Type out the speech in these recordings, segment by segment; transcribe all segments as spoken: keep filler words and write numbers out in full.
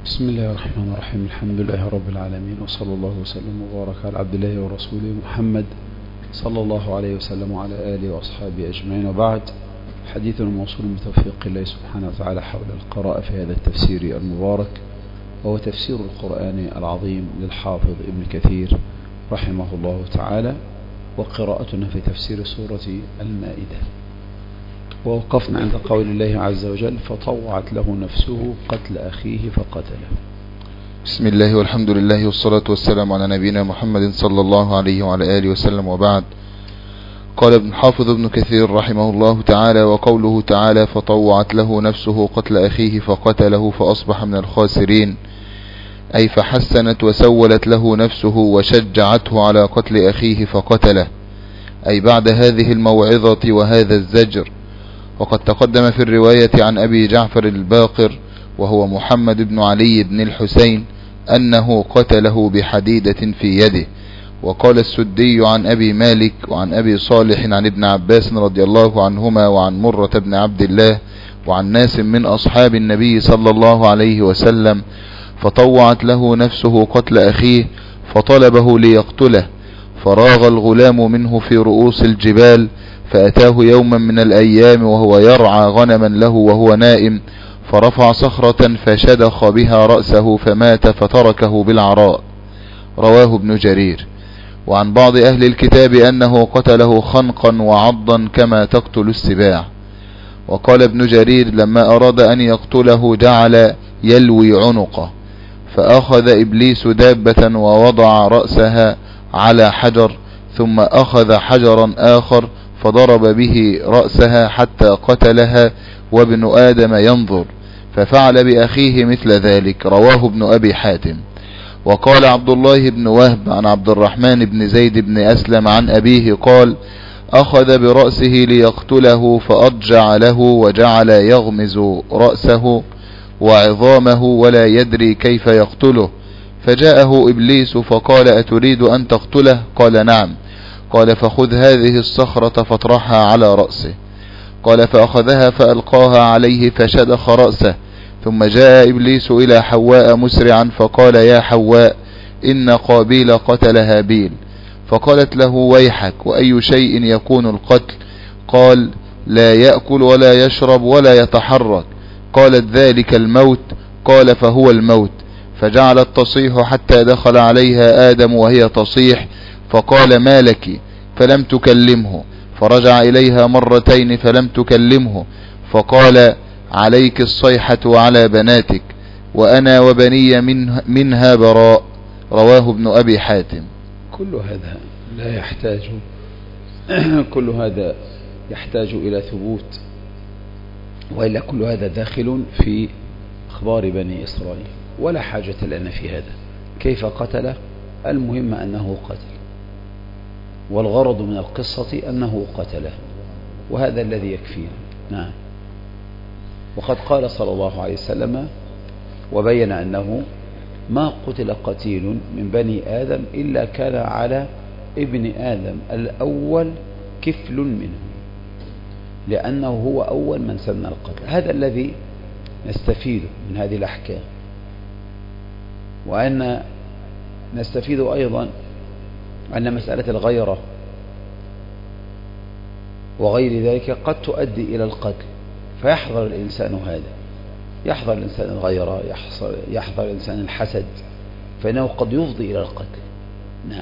بسم الله الرحمن الرحيم. الحمد لله رب العالمين، وصلى الله وسلم وبارك على عبد الله ورسوله محمد صلى الله عليه وسلم وعلى آله وأصحابه أجمعين، وبعد. حديثنا موصول بتوفيق الله سبحانه وتعالى حول القراءة في هذا التفسير المبارك، وهو تفسير القرآن العظيم للحافظ ابن كثير رحمه الله تعالى، وقراءتنا في تفسير سورة المائدة. ووقفنا عند قول الله عز وجل: فطوعت له نفسه قتل أخيه فقتله. بسم الله والحمد لله والصلاة والسلام على نبينا محمد صلى الله عليه وعلى آله وسلم، وبعد. قال ابن حافظ ابن كثير رحمه الله تعالى: وقوله تعالى: فطوعت له نفسه قتل أخيه فقتله فأصبح من الخاسرين، أي فحسنت وسولت له نفسه وشجعته على قتل أخيه فقتله، أي بعد هذه الموعظة وهذا الزجر. وقد تقدم في الرواية عن أبي جعفر الباقر وهو محمد بن علي بن الحسين أنه قتله بحديدة في يده. وقال السدي عن أبي مالك وعن أبي صالح عن ابن عباس رضي الله عنهما وعن مرة بن عبد الله وعن ناس من أصحاب النبي صلى الله عليه وسلم: فطوعت له نفسه قتل أخيه فطلبه ليقتله، فراغ الغلام منه في رؤوس الجبال، فأتاه يوما من الأيام وهو يرعى غنما له وهو نائم، فرفع صخرة فشدخ بها رأسه فمات فتركه بالعراء. رواه ابن جرير. وعن بعض أهل الكتاب أنه قتله خنقا وعضا كما تقتل السباع. وقال ابن جرير: لما أراد أن يقتله جعل يلوي عنقه، فأخذ إبليس دابة ووضع رأسها على حجر، ثم أخذ حجرا آخر فضرب به رأسها حتى قتلها، وابن آدم ينظر، ففعل بأخيه مثل ذلك. رواه ابن أبي حاتم. وقال عبد الله بن وهب عن عبد الرحمن بن زيد بن أسلم عن أبيه قال: أخذ برأسه ليقتله فأضجع له وجعل يغمز رأسه وعظامه ولا يدري كيف يقتله، فجاءه إبليس فقال: أتريد أن تقتله؟ قال: نعم. قال: فخذ هذه الصخرة فاطرحها على رأسه. قال: فأخذها فألقاها عليه فشدخ رأسه. ثم جاء إبليس إلى حواء مسرعا فقال: يا حواء، إن قابيل قتل هابيل. فقالت له: ويحك، وأي شيء يكون القتل؟ قال: لا يأكل ولا يشرب ولا يتحرك. قالت: ذلك الموت. قال: فهو الموت. فجعلت تصيح حتى دخل عليها آدم وهي تصيح، فقال: ما لك؟ فلم تكلمه. فرجع إليها مرتين فلم تكلمه، فقال: عليك الصيحة وعلى بناتك، وأنا وبني من منها براء. رواه ابن أبي حاتم. كل هذا لا يحتاج كل هذا يحتاج إلى ثبوت، وإلا كل هذا داخل في أخبار بني إسرائيل، ولا حاجة لنا في هذا. كيف قتله؟ المهم أنه قتل، والغرض من القصة أنه قتله، وهذا الذي يكفينا. نعم. وقد قال صلى الله عليه وسلم وبين أنه ما قتل قتيل من بني آدم إلا كان على ابن آدم الأول كفل منه، لأنه هو أول من سن القتل. هذا الذي نستفيد من هذه الأحكام. وأن نستفيد أيضا أن مسألة الغيرة وغير ذلك قد تؤدي إلى القتل، فيحذر الإنسان هذا، يحذر الإنسان الغيرة، يحذر, يحذر الإنسان الحسد، فإنه قد يفضي إلى القتل. نعم.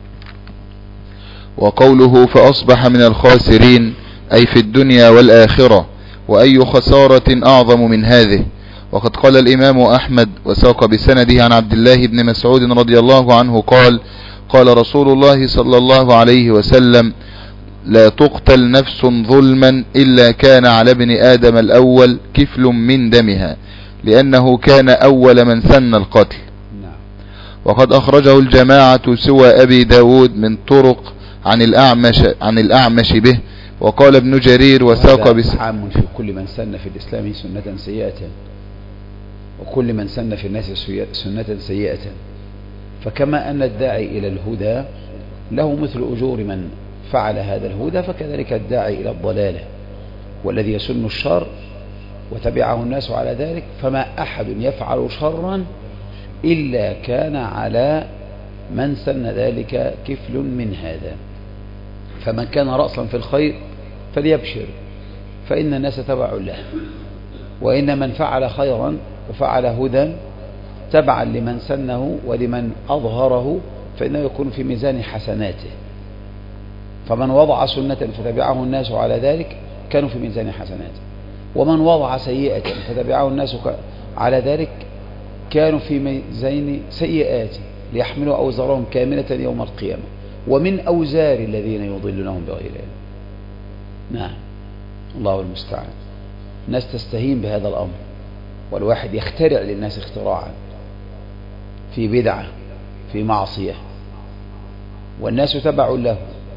وقوله: فأصبح من الخاسرين، أي في الدنيا والآخرة، وأي خسارة أعظم من هذه. وقد قال الإمام أحمد وساق بسنده عن عبد الله بن مسعود رضي الله عنه قال: قال رسول الله صلى الله عليه وسلم: لا تقتل نفس ظلما إلا كان على ابن آدم الأول كفل من دمها، لأنه كان أول من سن القتل. وقد أخرجه الجماعة سوى أبي داود من طرق عن الأعمش, عن الأعمش به. وقال ابن جرير وساق بس عام في كل من سن في الإسلام سنة سيئة، وكل من سن في الناس سنة سيئة. فكما أن الداعي إلى الهدى له مثل أجور من فعل هذا الهدى، فكذلك الداعي إلى الضلالة والذي يسن الشر وتبعه الناس على ذلك فما أحد يفعل شرا إلا كان على من سن ذلك كفل من هذا. فمن كان رأسا في الخير فليبشر فإن الناس تبع له، وإن من فعل خيرا وفعل هدى تبعا لمن سنه ولمن أظهره فإنه يكون في ميزان حسناته. فمن وضع سنة فتبعه الناس على ذلك كانوا في ميزان حسناته، ومن وضع سيئة فتبعه الناس على ذلك كانوا في ميزان سيئاته ليحملوا أوزارهم كاملة يوم القيامة ومن أوزار الذين يضلونهم بغير علم. نعم، الله المستعان. الناس تستهين بهذا الأمر، والواحد يخترع للناس اختراعا في بدعة في معصية والناس تبع له،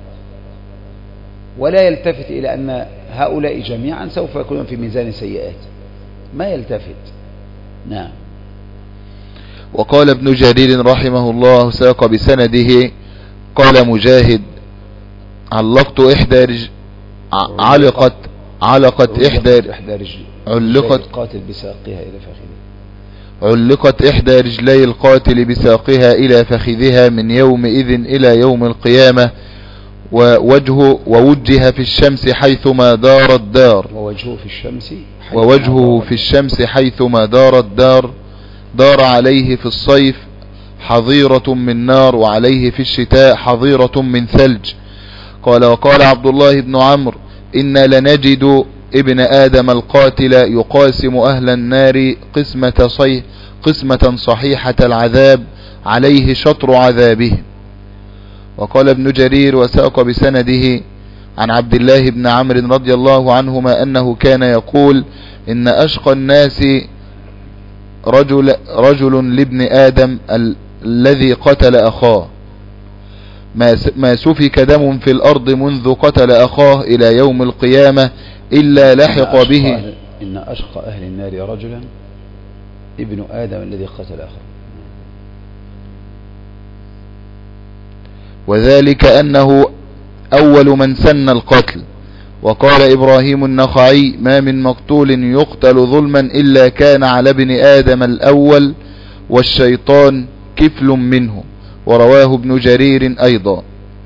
ولا يلتفت إلى أن هؤلاء جميعا سوف يكونون في ميزان سيئات، ما يلتفت. نعم. وقال ابن جرير رحمه الله ساق بسنده قال مجاهد علقت إحدى رج... علقت علقت إحدى علقت قاتل بساقها إلى فخذها علقت إحدى رجلي القاتل بساقها إلى فخذها من يومئذ إلى يوم القيامة، ووجهه ووجه في الشمس حيثما دار الدار ووجهه في الشمس ووجهه في الشمس حيثما دار الدار دار عليه في الصيف حظيرة من نار وعليه في الشتاء حظيرة من ثلج. قال وقال عبد الله بن عمرو إنا لنجد ابن آدم القاتل يقاسم أهل النار قسمة صيح قسمة صحيحة العذاب عليه شطر عذابه. وقال ابن جرير وساق بسنده عن عبد الله بن عمرو رضي الله عنهما أنه كان يقول إن أشقى الناس رجل, رجل لابن آدم ال الذي قتل أخاه ما سفك دم في الأرض منذ قتل أخاه إلى يوم القيامة إلا لحق إن به أهل إن أشقى أهل النار رجلا ابن آدم الذي قتل أخاه، وذلك أنه أول من سن القتل. وقال إبراهيم النخعي ما من مقتول يقتل ظلما إلا كان على ابن آدم الأول والشيطان كفل منه، ورواه ابن جرير أيضا.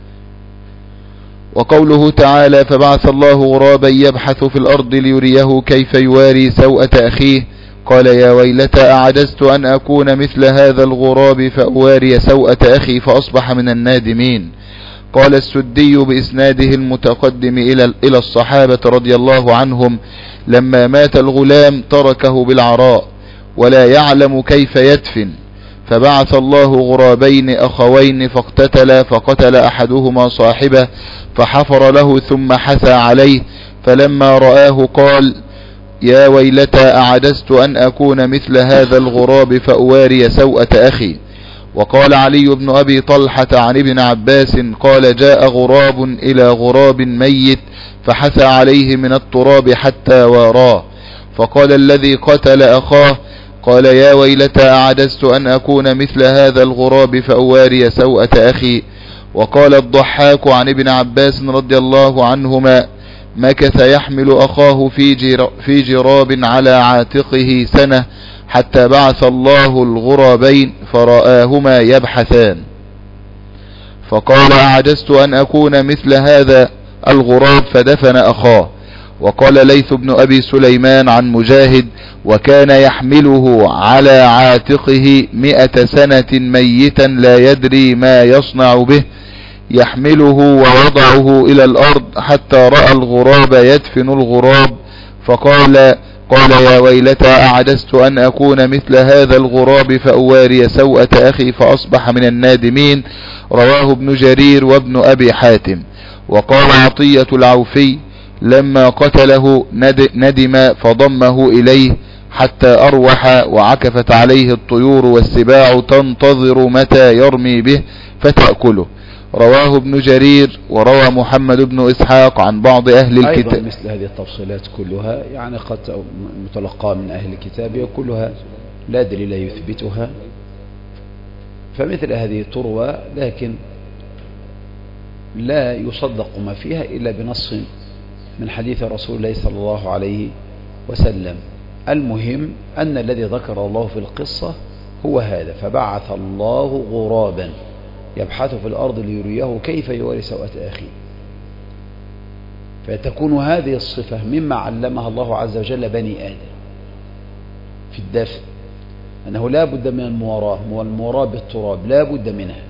وقوله تعالى فبعث الله غرابا يبحث في الأرض ليريه كيف يواري سوءة أخيه قال يا ويلتى أعجزت أن أكون مثل هذا الغراب فأواري سوءة أخي فأصبح من النادمين. قال السدي بإسناده المتقدم إلى إلى الصحابة رضي الله عنهم لما مات الغلام تركه بالعراء ولا يعلم كيف يدفن، فبعث الله غرابين أخوين فاقتتلا، فقتل أحدهما صاحبه فحفر له ثم حثى عليه، فلما رآه قال يا ويلتى أعجزت أن أكون مثل هذا الغراب فأواري سوءة أخي. وقال علي بن أبي طلحة عن ابن عباس قال جاء غراب إلى غراب ميت فحثى عليه من التراب حتى واراه، فقال الذي قتل أخاه قال يا ويلتى أعجزت أن أكون مثل هذا الغراب فأواري سوءة أخي. وقال الضحاك عن ابن عباس رضي الله عنهما مكث يحمل أخاه في, جر في جراب على عاتقه سنة حتى بعث الله الغرابين فرآهما يبحثان، فقال أعجزت أن أكون مثل هذا الغراب فدفن أخاه. وقال ليث بن أبي سليمان عن مجاهد وكان يحمله على عاتقه مئة سنة ميتا لا يدري ما يصنع به يحمله ووضعه إلى الأرض حتى رأى الغراب يدفن الغراب، فقال قال يا ويلتى أعجزت أن أكون مثل هذا الغراب فأواري سوءة أخي فأصبح من النادمين. رواه ابن جرير وابن أبي حاتم. وقال عطية العوفي لما قتله ندم فضمه إليه حتى أروح وعكفت عليه الطيور والسباع تنتظر متى يرمي به فتأكله. رواه ابن جرير. وروى محمد بن إسحاق عن بعض أهل الكتاب أيضا مثل هذه التفصيلات كلها يعني قد متلقى من أهل الكتاب وكلها لا دليل يثبتها، فمثل هذه تروى لكن لا يصدق ما فيها إلا بنص من حديث رسول الله صلى الله عليه وسلم. المهم أن الذي ذكر الله في القصة هو هذا: فبعث الله غرابا يبحث في الأرض ليريه كيف يواري سوءة أخيه. فتكون هذه الصفة مما علمها الله عز وجل بني آدم في الدفن، أنه لا بد من المواراة، والمواراة بالتراب لا بد منها.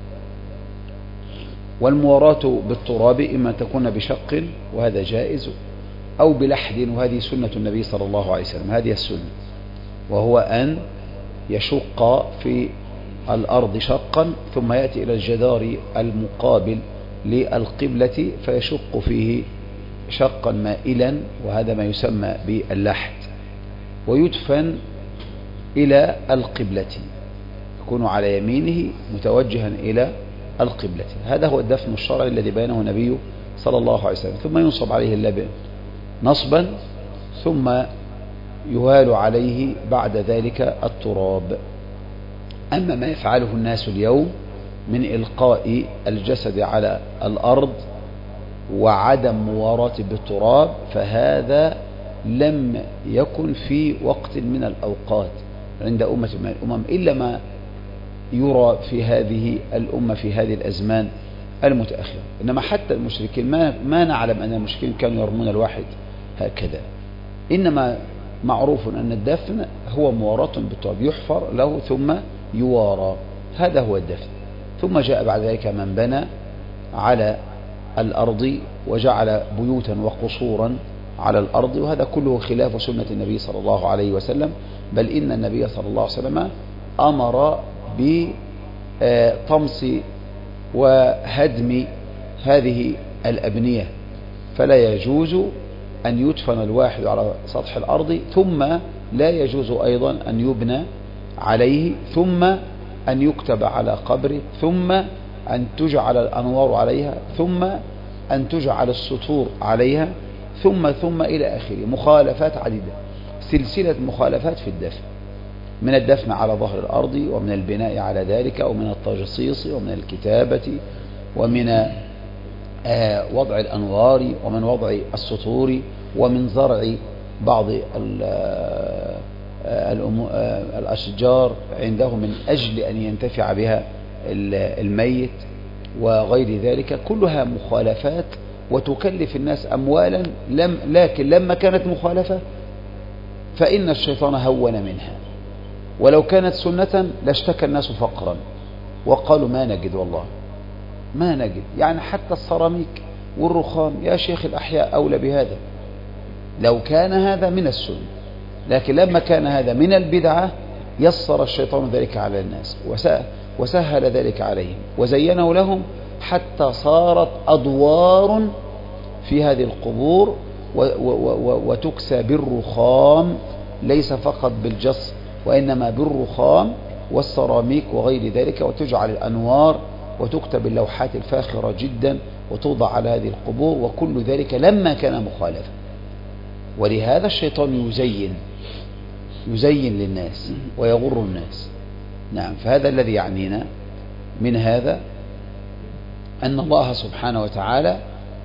والمواراة بالتراب إما تكون بشق وهذا جائز، أو بلحد، وهذه سنة النبي صلى الله عليه وسلم، هذه السنة، وهو أن يشق في الأرض شقا ثم يأتي إلى الجدار المقابل للقبلة فيشق فيه شقا مائلا، وهذا ما يسمى باللحد، ويدفن إلى القبلة، يكون على يمينه متوجها إلى القبلة. هذا هو الدفن الشرعي الذي بينه النبي صلى الله عليه وسلم. ثم ينصب عليه اللبن نصبا، ثم يهال عليه بعد ذلك التراب. أما ما يفعله الناس اليوم من إلقاء الجسد على الأرض وعدم مواراة بالتراب، فهذا لم يكن في وقت من الأوقات عند أمة من الأمم إلا ما يرى في هذه الأمة في هذه الأزمان المتأخرة. إنما حتى المشركين ما, ما نعلم أن المشركين كانوا يرمون الواحد هكذا، إنما معروف أن الدفن هو مواراة بالتراب، يحفر له ثم يوارى، هذا هو الدفن. ثم جاء بعد ذلك من بنى على الأرض وجعل بيوتا وقصورا على الأرض، وهذا كله خلاف سنة النبي صلى الله عليه وسلم، بل إن النبي صلى الله عليه وسلم أمر بطمس وهدم هذه الأبنية، فلا يجوز أن يدفن الواحد على سطح الأرض، ثم لا يجوز أيضا أن يبنى عليه، ثم أن يكتب على قبره، ثم أن تجعل الأنوار عليها، ثم أن تجعل السطور عليها، ثم ثم إلى آخره. مخالفات عديدة، سلسلة مخالفات في الدفن، من الدفن على ظهر الأرض، ومن البناء على ذلك، ومن التجصيص، ومن الكتابة، ومن وضع الأنوار، ومن وضع السطور، ومن زرع بعض الأشجار عنده من أجل أن ينتفع بها الميت وغير ذلك، كلها مخالفات وتكلف الناس أموالا، لم لكن لما كانت مخالفة فإن الشيطان هون منها، ولو كانت سنة لاشتكى الناس فقرا وقالوا ما نجد، والله ما نجد. يعني حتى السيراميك والرخام يا شيخ الأحياء أولى بهذا لو كان هذا من السنة، لكن لما كان هذا من البدعة يسر الشيطان ذلك على الناس وسهل ذلك عليهم وزينه لهم، حتى صارت أدوار في هذه القبور وتكسى بالرخام، ليس فقط بالجص وإنما بالرخام والسيراميك وغير ذلك، وتجعل الأنوار وتكتب اللوحات الفاخرة جدا وتوضع على هذه القبور، وكل ذلك لما كان مخالفا. ولهذا الشيطان يزين يزين للناس ويغر الناس. نعم، فهذا الذي يعنينا من هذا أن الله سبحانه وتعالى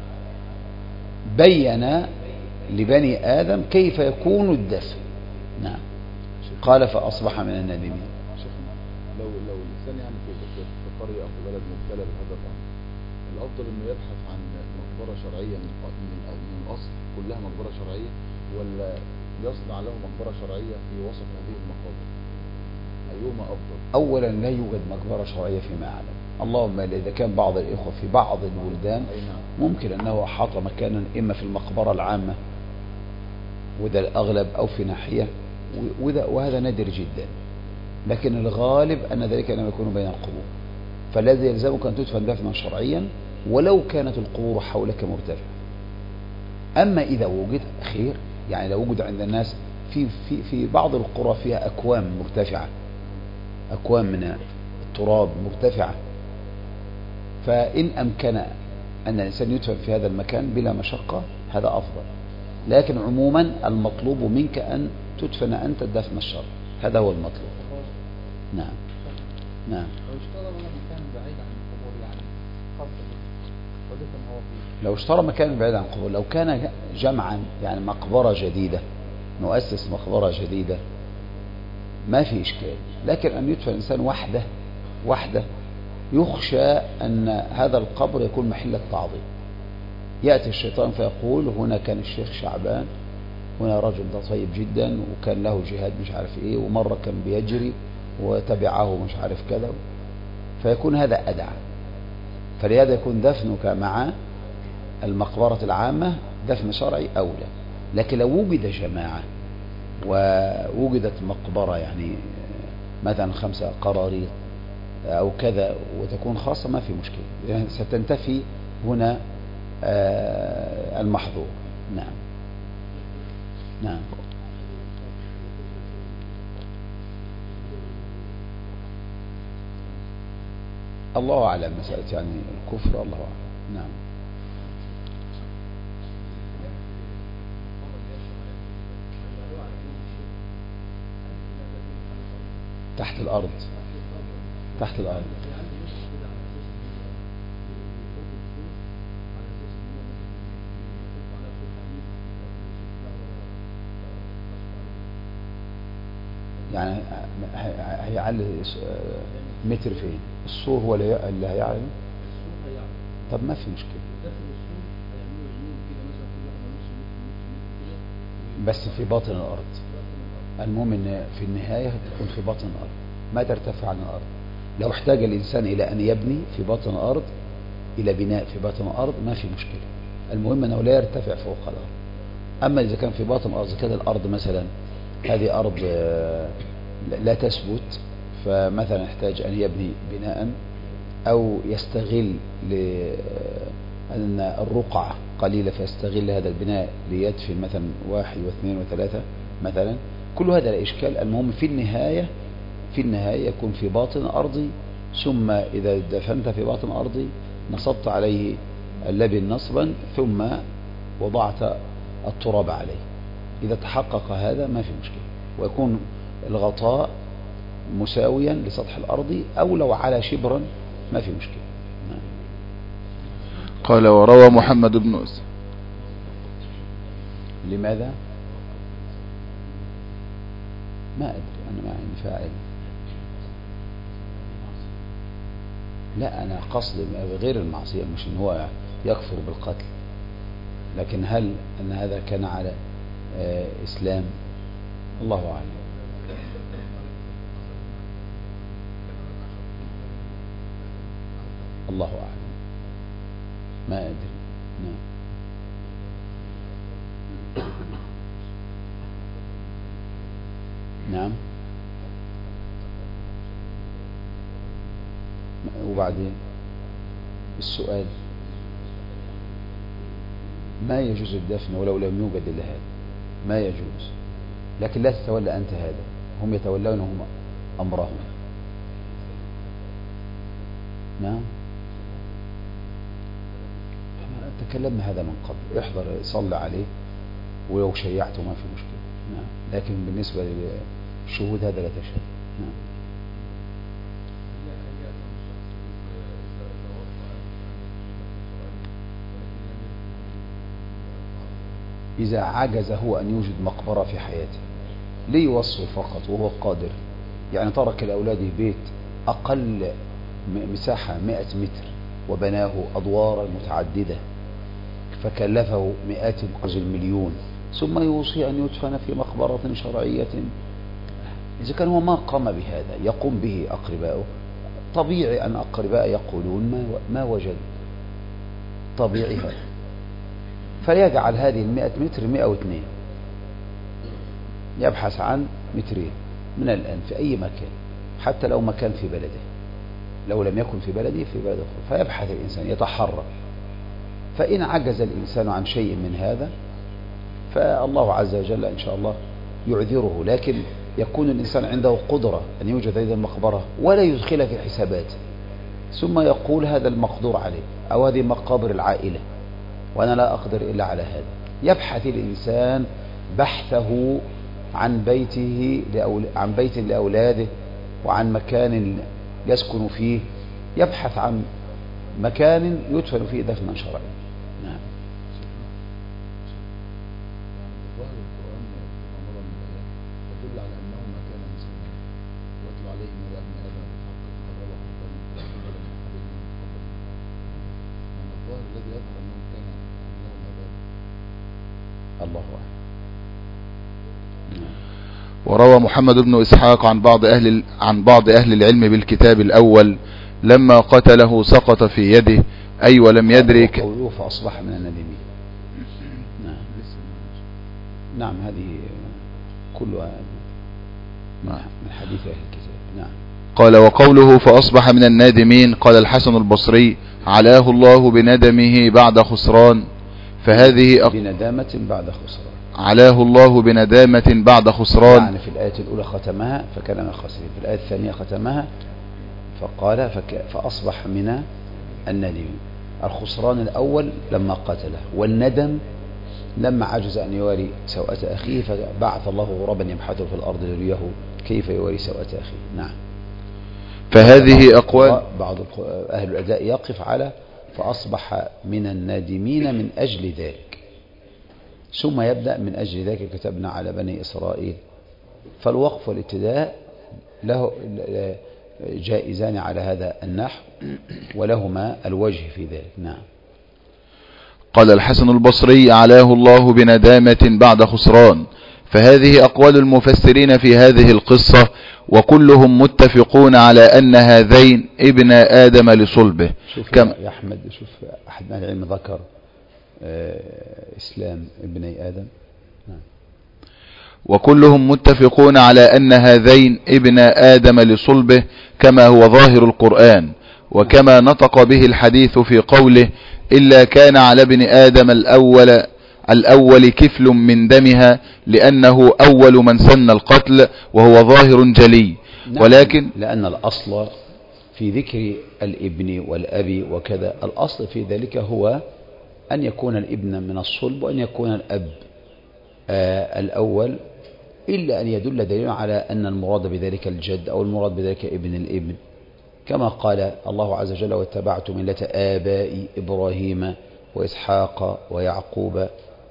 بين لبني آدم كيف يكون الدفن. نعم، قال فأصبح من النادمين. لو لو الإنسان يعني في قرية أو في بلد مبتلى بهذا الأمر، الأفضل إنه يبحث عن مقبرة شرعية من من الأصل كلها مقبرة شرعية، ولا يصنع له مقبرة شرعية في وسط هذه المقابر؟ أيهما أفضل؟ أولا لا يوجد مقبرة شرعية فيما أعلم، اللهم إذا كان بعض الإخوة في بعض البلدان ممكن أنه أحاط مكانا إما في المقبرة العامة وده الأغلب، أو في ناحية، وهذا نادر جدا، لكن الغالب أن ذلك لم يكون بين القبور. فالذي يلزمك أن تدفن دفنا شرعيا ولو كانت القبور حولك مرتفعة. أما إذا وجد خير، يعني لو وجد عند الناس في في في بعض القرى فيها أكوام مرتفعة، أكوام من التراب مرتفعة، فإن أمكن أن الإنسان يدفن في هذا المكان بلا مشقة هذا أفضل، لكن عموما المطلوب منك أن تدفن أنت الدفن الشرعي، هذا هو المطلوب. نعم نعم. لو اشترى مكان بعيد عن القبور، لو كان جمعا يعني مقبرة جديدة نؤسس مقبرة جديدة ما في إشكال، لكن أن يدفن الإنسان وحده وحده يخشى أن هذا القبر يكون محل التعظيم. يأتي الشيطان فيقول هنا كان الشيخ شعبان، هنا رجل ده طيب جدا وكان له جهاد مش عارف ايه، ومرة كان بيجري وتبعه مش عارف كذا، فيكون هذا أدعى. فلهذا يكون دفنك مع المقبرة العامة دفن شرعي أولى. لكن لو وجد جماعة ووجدت مقبرة يعني مثلا خمسة قراريط أو كذا وتكون خاصة ما في مشكلة، يعني ستنتفي هنا المحظور. نعم نعم. الله أعلم مسألة يعني الكفر، الله أعلم. نعم. تحت الأرض تحت الأرض يعني هيعلي متر فين؟ السور هو اللي هيعلي. طب ما في مشكلة، بس في باطن الأرض. المهم ان في النهاية تكون في باطن الأرض، ما ترتفع عن الأرض. لو احتاج الإنسان إلى أن يبني في باطن الأرض، إلى بناء في باطن الأرض، ما في مشكلة. المهم أنه لا يرتفع فوق الأرض. أما إذا كان في باطن الأرض كده الأرض مثلا هذه أرض لا تثبت، فمثلا يحتاج أن يبني بناء أو يستغل لأن الرقعة قليلة فيستغل هذا البناء ليدفن مثلا واحد واثنين وثلاثة مثلا، كل هذا لا إشكال. المهم في النهاية في النهاية يكون في باطن أرضي، ثم إذا دفنت في باطن أرضي نصبت عليه اللبن نصبا ثم وضعت التراب عليه. إذا تحقق هذا ما في مشكلة، ويكون الغطاء مساويا لسطح الأرض، أو لو على شبرا ما في مشكلة. نعم. قال وروى محمد بن أسد. لماذا؟ ما أدري، أنا ما عندي فاعل. لا، أنا قصدي غير المعصية، مش إن هو يكفر بالقتل، لكن هل أن هذا كان على آه إسلام؟ الله أعلم. الله أعلم، ما أدري. نعم. نعم. وبعدين السؤال ما يجوز الدفن ولو لم يوجد إلا هذا، ما يجوز، لكن لا تتولى أنت هذا، هم يتولون هم أمرهم. نعم. تكلمنا هذا من قبل، احضر صلى عليه ولو شيعته ما في مشكلة. نعم. لكن بالنسبة للشهود هذا لا تشهد. نعم. إذا عجز هو أن يوجد مقبرة في حياته ليوصل فقط وهو قادر، يعني ترك لأولاده بيت أقل مساحة مئة متر وبناه أدوارا متعددة فكلفه مئات المليون، ثم يوصي أن يدفن في مقبرة شرعية، إذا كان هو ما قام بهذا يقوم به أقرباؤه، طبيعي أن أقرباء يقولون ما وجد، طبيعي هذا، فليجعل هذه المئة متر مئة واثنين، يبحث عن مترين من الآن في أي مكان، حتى لو مكان في بلده، لو لم يكن في بلده في بلد أخرى، فيبحث الإنسان يتحرك. فإن عجز الإنسان عن شيء من هذا فالله عز وجل إن شاء الله يعذره، لكن يكون الإنسان عنده قدرة أن يوجد هذه المقبرة ولا يدخلها في حساباته، ثم يقول هذا المقدور عليه أو هذه مقابر العائلة وأنا لا أقدر إلا على هذا. يبحث الإنسان بحثه عن بيته عن بيت لأولاده وعن مكان يسكن فيه، يبحث عن مكان يدفن فيه دفنا شرعيا. نعم. يدل على أنه ما كان مسلما واتل عليه من ابن آدم بالحق قربه قربا بدل محبب من قبل أما الظاهر الذي يظهر أنه كان لهم عباد الله أعلم. وروى محمد بن إسحاق عن بعض أهل عن بعض أهل العلم بالكتاب الأول لما قتله سقط في يده أي ولم يدرك قوله فأصبح من الندمين. نعم نعم هذه كلها من حديث أهل الكتاب. نعم. قال وقوله فأصبح من النادمين قال الحسن البصري علاه الله بندمه بعد خسران فهذه أق... بندامة بعد خسران علاه الله بندامة بعد خسران. يعني في الآية الأولى ختمها فكان من الخاسرين، في الآية الثانية ختمها فقال فك... فأصبح من الندمين. الخسران الأول لما قتله، والندم لما عجز أن يواري سوءة أخيه فبعث الله غرابا يبحثه في الأرض ليريه كيف يواري سوءة أخيه. نعم. فهذه أقوال بعض أهل الأداء يقف على فأصبح من النادمين من أجل ذلك، ثم يبدأ من أجل ذلك كتبنا على بني إسرائيل. فالوقف والابتداء له جائزان على هذا النحو ولهما الوجه في ذلك. نعم. قال الحسن البصري علاه الله بندامة بعد خسران. فهذه أقوال المفسرين في هذه القصة وكلهم متفقون على أن هذين ابن آدم لصلبه. شوف كم يا أحمد، شوف أحد من العلم ذكر آه إسلام ابني آدم. نعم. وكلهم متفقون على أن هذين ابن آدم لصلبه كما هو ظاهر القرآن وكما نطق به الحديث في قوله إلا كان على ابن آدم الأول الأول كفل من دمها لأنه أول من سن القتل وهو ظاهر جلي. ولكن لأن الأصل في ذكر الابن والأب وكذا الأصل في ذلك هو أن يكون الابن من الصلب وأن يكون الأب آه الأول، إلا أن يدل دليل على أن المراد بذلك الجد أو المراد بذلك ابن الابن، كما قال الله عز وجل واتبعت ملة آبائي إبراهيم وإسحاق ويعقوب.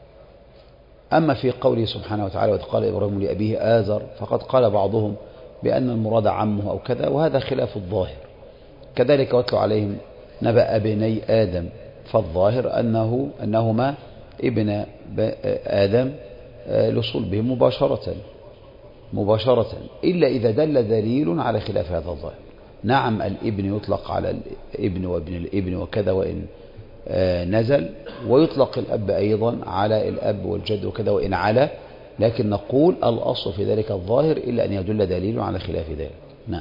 أما في قوله سبحانه وتعالى وقال إبراهيم لأبيه آزر فقد قال بعضهم بأن المراد عمه أو كذا، وهذا خلاف الظاهر. كذلك واتلو عليهم نبأ ابني آدم، فالظاهر أنه أنهما ابن آدم لصلبه مباشرة مباشرة إلا إذا دل دليل على خلاف هذا الظاهر. نعم الابن يطلق على الابن وابن الابن وكذا وإن نزل، ويطلق الأب أيضا على الأب والجد وكذا وإن علا، لكن نقول الأصل في ذلك الظاهر إلا أن يدل دليل على خلاف ذلك. نعم.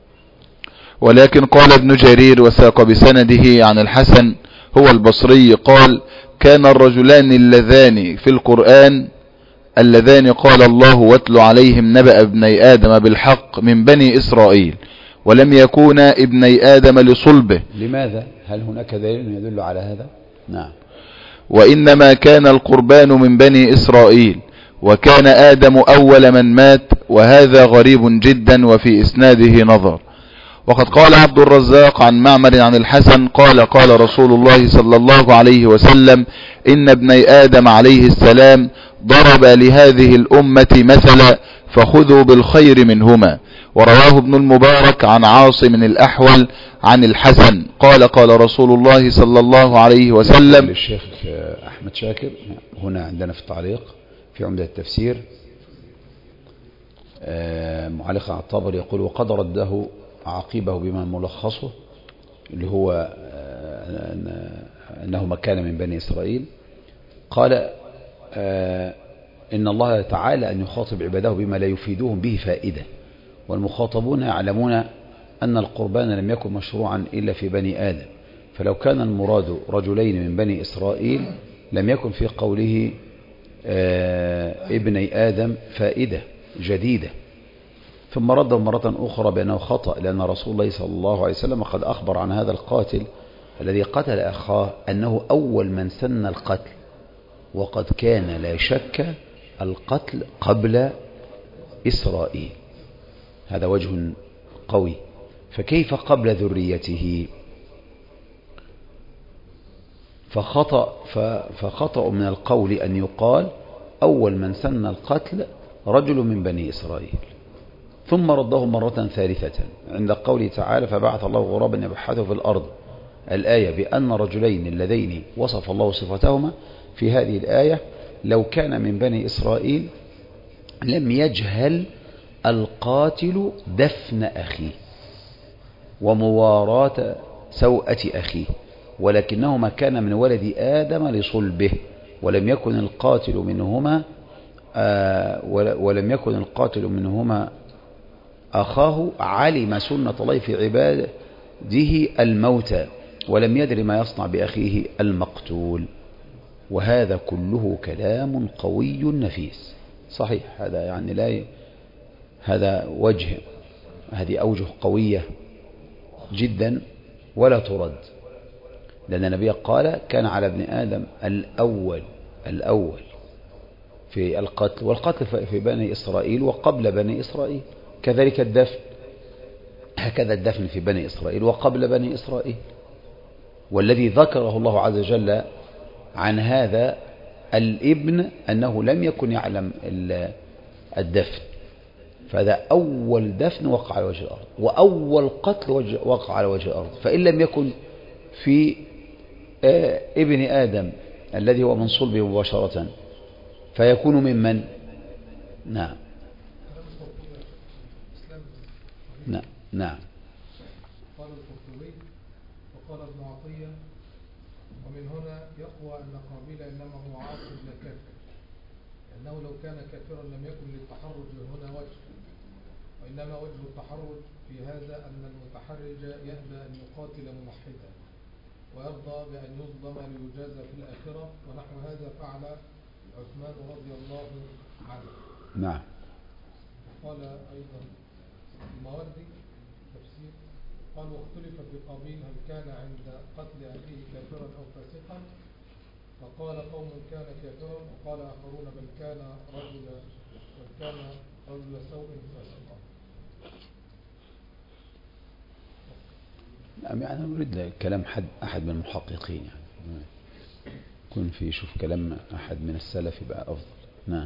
ولكن قال ابن جرير وساق بسنده عن الحسن هو البصري قال كان الرجلان اللذان في القرآن اللذان قال الله واتل عليهم نبأ ابني آدم بالحق من بني إسرائيل ولم يكونا ابني آدم لصلبه. لماذا؟ هل هناك دليل يدل على هذا؟ نعم. وإنما كان القربان من بني إسرائيل وكان آدم أول من مات وهذا غريب جدا وفي إسناده نظر. وقد قال عبد الرزاق عن معمر عن الحسن قال قال رسول الله صلى الله عليه وسلم إن ابني آدم عليه السلام ضرب لهذه الأمة مثلا فخذوا بالخير منهما. ورواه ابن المبارك عن عاصم الأحول عن الحسن قال قال رسول الله صلى الله عليه وسلم. الشيخ أحمد شاكر هنا عندنا في التعليق في عمدة التفسير معلقا على الطبري يقول وقد رده عقيبه بما ملخصه اللي هو أنه مكان من بني إسرائيل. قال إن الله تعالى أن يخاطب عباده بما لا يفيدهم به فائدة، والمخاطبون يعلمون أن القربان لم يكن مشروعا إلا في بني آدم، فلو كان المراد رجلين من بني إسرائيل لم يكن في قوله ابني آدم فائدة جديدة. ثم رده مرة أخرى بأنه خطأ، لأن رسول الله صلى الله عليه وسلم قد أخبر عن هذا القاتل الذي قتل أخاه أنه أول من سن القتل، وقد كان لا شك القتل قبل إسرائيل. هذا وجه قوي، فكيف قبل ذريته؟ فخطأ, فخطأ من القول أن يقال أول من سن القتل رجل من بني إسرائيل ثم رده مرة ثالثة عند قوله تعالى فبعث الله غرابا يبحثه في الأرض، الآية بأن رجلين اللذين وصف الله صفتهما في هذه الآية لو كان من بني إسرائيل لم يجهل القاتل دفن أخيه ومواراة سوءة أخيه، ولكنهما كان من ولد آدم لصلبه، ولم يكن القاتل منهما آه ولم يكن القاتل منهما أخاه علم سنة الله في عباده الموتى ولم يدر ما يصنع بأخيه المقتول. وهذا كله كلام قوي نفيس صحيح. هذا يعني لا ي... هذا وجه، هذه أوجه قوية جدا ولا ترد، لأن النبي قال كان على ابن آدم الأول الأول في القتل، والقتل في بني إسرائيل وقبل بني إسرائيل، كذلك الدفن، هكذا الدفن في بني إسرائيل وقبل بني إسرائيل. والذي ذكره الله عز وجل عن هذا الابن أنه لم يكن يعلم الدفن، فهذا أول دفن وقع على وجه الأرض وأول قتل وقع على وجه الأرض. فإن لم يكن في ابن آدم الذي هو من صلبه مباشرة فيكون ممن؟ نعم نعم نعم. قال القرطبي وقال ابن عطية ومن هنا يقوى أن قابيل إنما هو عاصم لا كافر، لأنه لو كان كافرا لم يكن للتحرج هنا وجه، وإنما وجه التحرج في هذا أن المتحرج يأبى أن يقاتل موحدا ويرضى بأن يظلم ليجازى في الآخرة، ونحو هذا فعل عثمان رضي الله عنه. نعم. قال أيضا الماوردي تفسير قال واختلف في قابيل هل كان عند قتل أخيه كافرا أو فاسقا، فقال قوم كان كافرا وقال آخرون بل كان رجل بل كان رجل سوء فاسقا. نعم يعني نريد كلام حد أحد من المحققين، يعني يكون في شوف كلام أحد من السلف يبقى أفضل. نعم.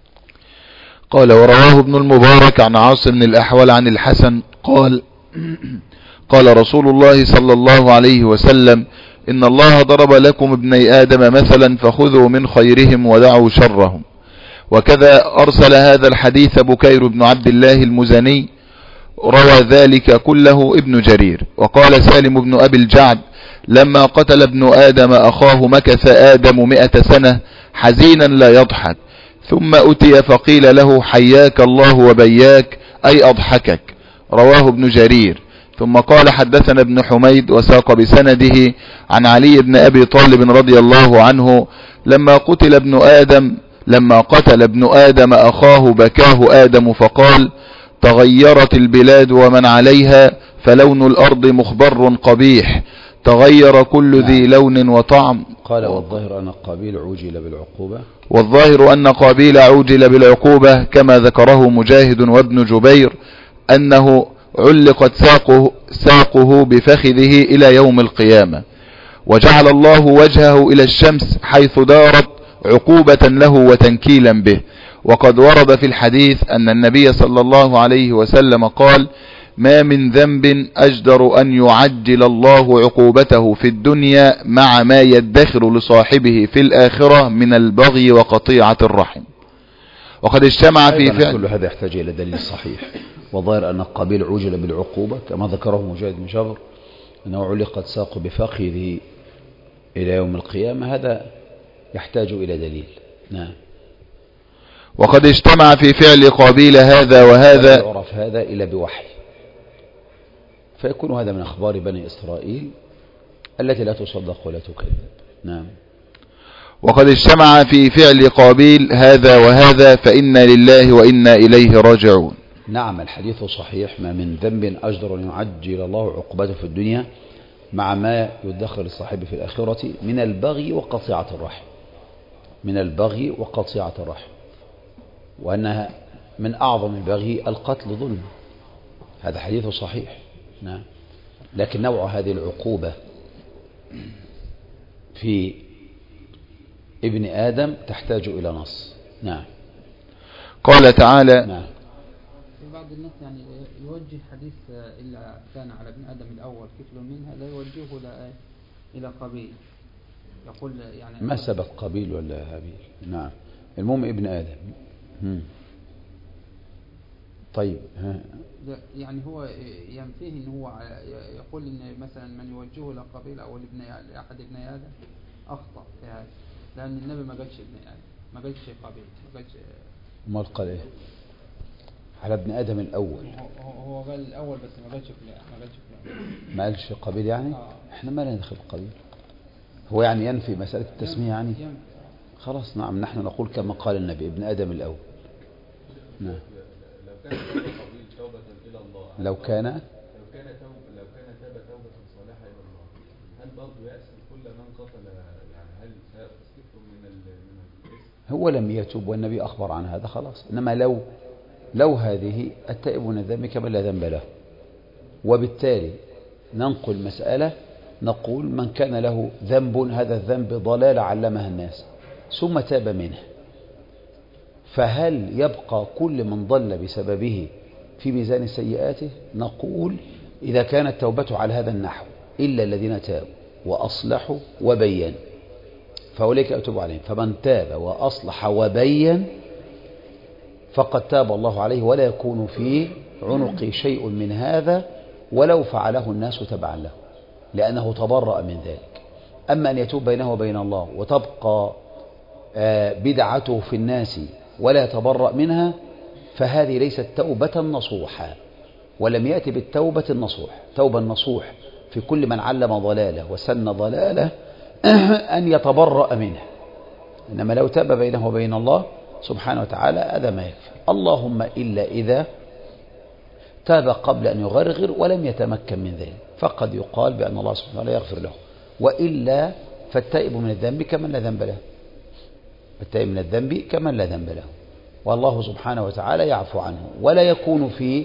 قال ورواه ابن المبارك عن عاصم بن الأحول عن الحسن قال قال رسول الله صلى الله عليه وسلم إن الله ضرب لكم ابني آدم مثلا فخذوا من خيرهم ودعوا شرهم. وكذا أرسل هذا الحديث بكير بن عبد الله المزني، روى ذلك كله ابن جرير. وقال سالم بن أبي الجعد لما قتل ابن آدم أخاه مكث آدم مئة سنة حزينا لا يضحك، ثم أتي فقيل له حياك الله وبياك أي أضحكك، رواه ابن جرير. ثم قال حدثنا ابن حميد وساق بسنده عن علي بن أبي طالب رضي الله عنه لما قتل ابن آدم لما قتل ابن آدم أخاه بكاه آدم فقال تغيرت البلاد ومن عليها فلون الأرض مخضر قبيح تغير كل ذي لون وطعم. قال والظاهر أن قابيل عوجل بالعقوبة والظاهر أن قابيل عوجل بالعقوبة كما ذكره مجاهد وابن جبير أنه علقت ساقه, ساقه بفخذه إلى يوم القيامة، وجعل الله وجهه إلى الشمس حيث دارت عقوبة له وتنكيلا به. وقد ورد في الحديث أن النبي صلى الله عليه وسلم قال ما من ذنب أجدر أن يعجل الله عقوبته في الدنيا مع ما يدخر لصاحبه في الآخرة من البغي وقطيعة الرحم. وقد اجتمع في فعل كل هذا يحتاج إلى دليل صحيح. وظاهر أن قابيل عوجل بالعقوبة كما ذكره مجاهد بن جبر أنه علقت ساق بفخذه إلى يوم القيامة، هذا يحتاج إلى دليل. نعم. وقد اجتمع في فعل قابيل هذا وهذا يعرف هذا إلا بوحي، فيكون هذا من أخبار بني إسرائيل التي لا تصدق ولا تكذب. نعم. وقد اجتمع في فعل قابيل هذا وهذا فإنا لله وإنا إليه راجعون. نعم الحديث صحيح، ما من ذنب أجدر أن يعجل الله عقوبته في الدنيا مع ما يدخر لصاحبه في الآخرة من البغي وقطيعة الرحم من البغي وقطيعة الرحم وأنها من أعظم البغي القتل ظلم، هذا حديث صحيح. نعم. لكن نوع هذه العقوبة في ابن آدم تحتاج إلى نص. نعم. قال تعالى نعم. في بعض الناس يعني يوجه حديث إلا كان على ابن آدم الأول كفل منها لا يوجهه إلى إلى قبيل، يقول يعني ما سبق قبيل ولا هابيل. نعم. المهم ابن آدم. هم. طيب ها. يعني هو ينفيه ان هو يقول ان مثلا من يوجهه الى قبيل او لابن احد ابن ادم اخطا في هذا، لان النبي ما قالش ابن ادم، ما قالش قبيل، ما قالش. امال قال ايه؟ على ابن ادم الاول. هو, هو قال الاول بس ما قالش فلان، ما قالش فلان، ما قالش قبيل يعني. آه. احنا ما لنا دخل قبيل. هو يعني ينفي مساله التسميه يعني. ينفي. خلاص نعم، نحن نقول كما قال النبي ابن ادم الاول. نعم. لو كان قبيل توبة إلى الله، لو كان لو كان توبة لو كان تاب توبة صالحة إلى الله، هل برضه يأسف كل من قتل؟ يعني هل سيسقط من ال من الاسم؟ هو لم يتوب والنبي أخبر عن هذا خلاص. إنما لو لو هذه التائب من الذنب كمن لا ذنب له، وبالتالي ننقل مسألة نقول من كان له ذنب هذا الذنب ضلال علمها الناس ثم تاب منه، فهل يبقى كل من ضل بسببه في ميزان سيئاته؟ نقول إذا كانت توبته على هذا النحو إلا الذين تابوا وأصلحوا وبينوا فأولئك أتوب عليهم، فمن تاب وأصلح وبين فقد تاب الله عليه ولا يكون في عنقه شيء من هذا ولو فعله الناس تبعا له، لأنه تبرأ من ذلك. أما أن يتوب بينه وبين الله وتبقى بدعته في الناس ولا يتبرأ منها فهذه ليست توبة نصوحة، ولم يأتي بالتوبة النصوح. توبة النصوح في كل من علم ضلاله وسن ضلاله أن يتبرأ منه، إنما لو تاب بينه وبين الله سبحانه وتعالى هذا ما يكفي. اللهم إلا إذا تاب قبل أن يغرغر ولم يتمكن من ذلك فقد يقال بأن الله سبحانه وتعالى يغفر له، وإلا فالتائب من الذنب كمن لا ذنب له، التائب من الذنب كمن لا ذنب له، والله سبحانه وتعالى يعفو عنه ولا يكون في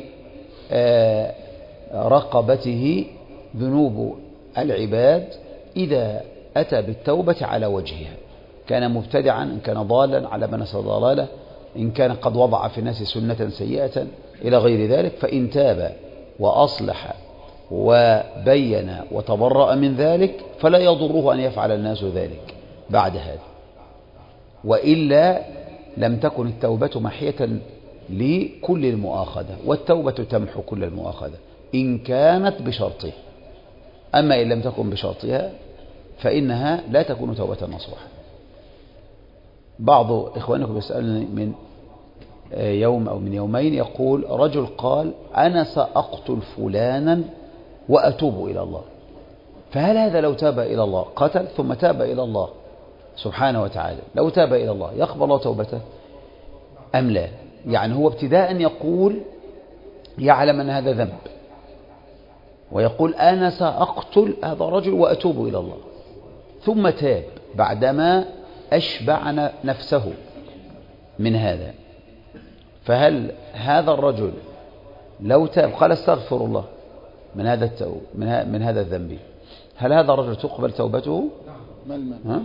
رقبته ذنوب العباد إذا أتى بالتوبة على وجهها، كان مبتدعا إن كان ضالا على من نسى ضلاله، إن كان قد وضع في الناس سنة سيئة إلى غير ذلك، فإن تاب وأصلح وبين وتبرأ من ذلك فلا يضره أن يفعل الناس ذلك بعد هذا، وإلا لم تكن التوبة محية لكل المؤاخذة، والتوبة تمحو كل المؤاخذة إن كانت بشرطها، أما إن لم تكن بشرطها فإنها لا تكون توبة نصوحة. بعض إخوانكم يسألني من يوم أو من يومين يقول رجل قال أنا سأقتل فلانا وأتوب إلى الله، فهل هذا لو تاب إلى الله قتل ثم تاب إلى الله سبحانه وتعالى، لو تاب إلى الله يقبل الله توبته أم لا؟ يعني هو ابتداء يقول يعلم أن هذا ذنب ويقول أنا سأقتل هذا الرجل وأتوب إلى الله، ثم تاب بعدما أشبع نفسه من هذا، فهل هذا الرجل لو تاب قال استغفر الله من هذا التوب من, من هذا الذنب، هل هذا الرجل تقبل توبته؟ نعم. ها؟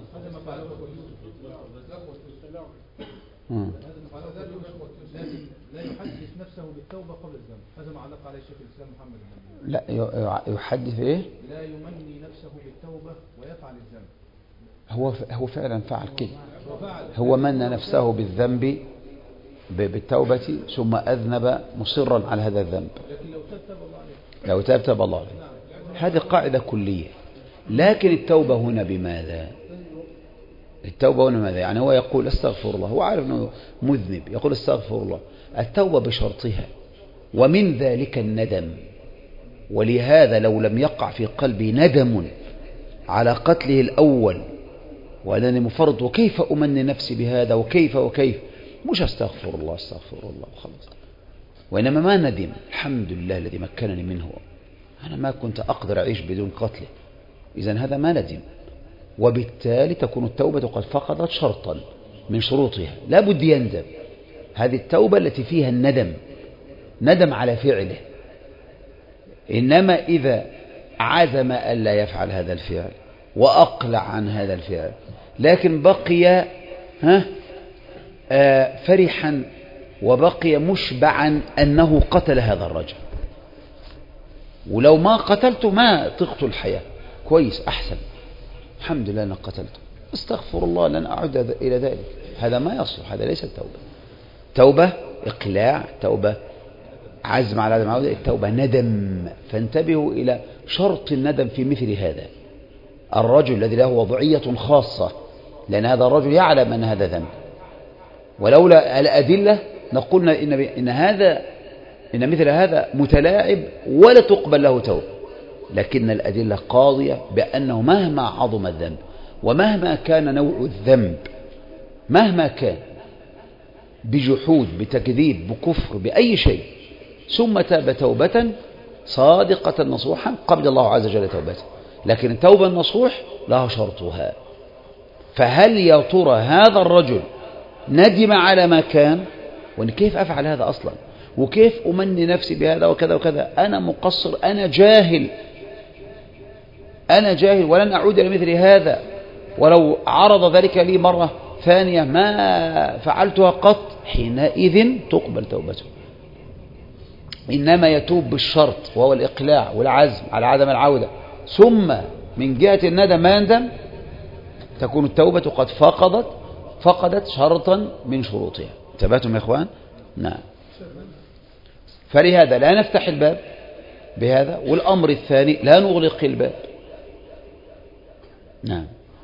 لكن لا يحدث نفسه بالتوبة قبل الذنب، هذا ما علق عليه شيخ الإسلام محمد بن لا يحدث إيه؟ لا يمني نفسه بالتوبة ويفعل الذنب. هو هو فعلا فعل كده، هو من نفسه بالذنب بالتوبة ثم أذنب مصرا على هذا الذنب، لكن لو تاب تاب الله عليه، لو تاب تاب الله عليه. هذه قاعدة كلية، لكن التوبة هنا بماذا؟ التوبة هنا بماذا؟ يعني هو يقول استغفر الله، هو عارف أنه مذنب يقول استغفر الله، التوبة بشرطها ومن ذلك الندم، ولهذا لو لم يقع في قلبي ندم على قتله الأول وأنني مفرط وكيف أمني نفسي بهذا وكيف وكيف، مش استغفر الله استغفر الله وخلاص، وإنما ما ندم الحمد لله الذي مكنني منه، أنا ما كنت أقدر أعيش بدون قتله، إذن هذا ما ندم، وبالتالي تكون التوبة قد فقدت شرطا من شروطها، لا بد يندم. هذه التوبة التي فيها الندم، ندم على فعله، إنما إذا عزم ألا يفعل هذا الفعل وأقلع عن هذا الفعل لكن بقي ها آه فرحا وبقي مشبعا أنه قتل هذا الرجل، ولو ما قتلته ما طقت الحياة، كويس أحسن، الحمد لله أنا قتلته، استغفر الله لن أعود إلى ذلك. هذا ما يصلح، هذا ليس التوبة. توبة إقلاع، توبة عزم على عدم عودة، التوبة ندم. فانتبهوا إلى شرط الندم في مثل هذا. الرجل الذي له وضعية خاصة، لأن هذا الرجل يعلم أن هذا ذنب، ولولا الأدلة نقول إن, إن هذا إن مثل هذا متلاعب ولا تقبل له توبة، لكن الأدلة قاضية بأنه مهما عظم الذنب ومهما كان نوع الذنب، مهما كان، بجحود، بتكذيب، بكفر، بأي شيء، ثم تاب توبة صادقة نصوحا قبل الله عز وجل توبته. لكن التوبة النصوح لها شرطها. فهل يا ترى هذا الرجل ندم على ما كان؟ وأن كيف أفعل هذا أصلا؟ وكيف أمني نفسي بهذا وكذا وكذا؟ أنا مقصر، أنا جاهل، أنا جاهل ولن أعود إلى مثل هذا، ولو عرض ذلك لي مرة ثانية ما فعلتها قط، حينئذ تقبل توبته. إنما يتوب بالشرط وهو الإقلاع والعزم على عدم العودة، ثم من جهة الندم ما يندم، تكون التوبة قد فقدت فقدت شرطا من شروطها. انتبهتم يا إخوان؟ نعم. فلهذا لا نفتح الباب بهذا، والأمر الثاني لا نغلق الباب. نعم.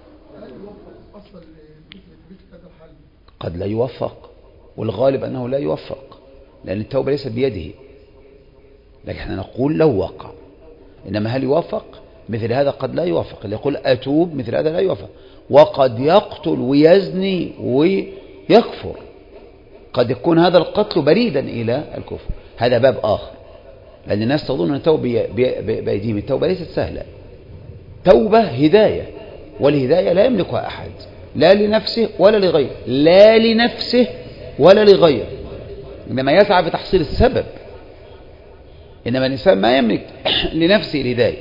قد لا يوفق، والغالب أنه لا يوفق، لأن التوبة ليست بيده، لكن احنا نقول لو وقع. إنما هل يوفق؟ مثل هذا قد لا يوفق، اللي يقول أتوب مثل هذا لا يوفق. وقد يقتل ويزني ويكفر، قد يكون هذا القتل بريدا إلى الكفر، هذا باب آخر، لأن الناس تظن أن التوبة بأيديهم. التوبة ليست سهلة، توبة هداية، والهداية لا يملكها أحد، لا لنفسه ولا لغيره، لا لنفسه ولا لغيره، إنما يسعى في تحصيل السبب. إنما الإنسان ما يملك لنفسه الهداية،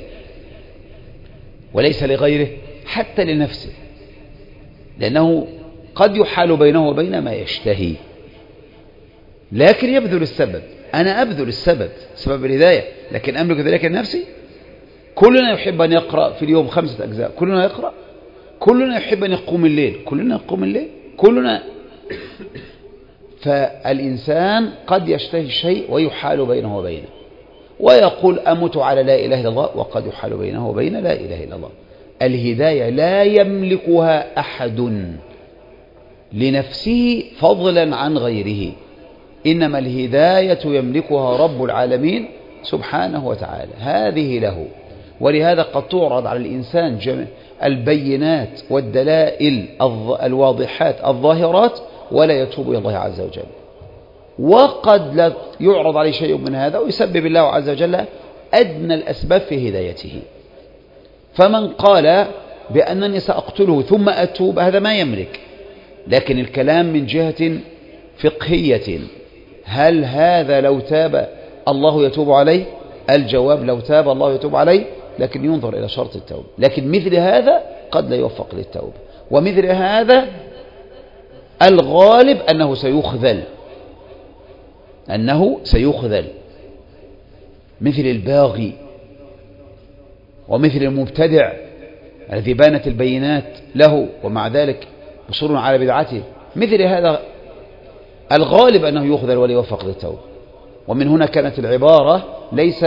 وليس لغيره حتى لنفسه، لأنه قد يحال بينه وبين ما يشتهي، لكن يبذل السبب. أنا أبذل السبب، سبب الهداية، لكن أملك ذلك لنفسي؟ كلنا يحب أن يقرأ في اليوم خمسة أجزاء، كلنا يقرأ، كلنا يحب أن يقوم الليل، كلنا يقوم الليل، كلنا. فالإنسان قد يشتهي الشيء ويحال بينه وبينه، ويقول أموت على لا إله إلا الله، وقد يحال بينه وبين لا إله إلا الله. الهداية لا يملكها أحد لنفسه فضلا عن غيره، إنما الهداية يملكها رب العالمين سبحانه وتعالى، هذه له. ولهذا قد تعرض على الإنسان جميع البينات والدلائل الواضحات الظاهرات ولا يتوب إلى الله عز وجل، وقد لا يعرض عليه شيء من هذا ويسبب الله عز وجل أدنى الأسباب في هدايته. فمن قال بأنني سأقتله ثم أتوب هذا ما يملك. لكن الكلام من جهة فقهية، هل هذا لو تاب الله يتوب عليه؟ الجواب لو تاب الله يتوب عليه، لكن ينظر إلى شرط التوبة. لكن مثل هذا قد لا يوفق للتوبة، ومثل هذا الغالب أنه سيخذل، أنه سيخذل، مثل الباغي ومثل المبتدع الذي بانت البينات له ومع ذلك مصر على بدعته. مثل هذا الغالب أنه يخذل ولا يوفق للتوبة. ومن هنا كانت العبارة ليس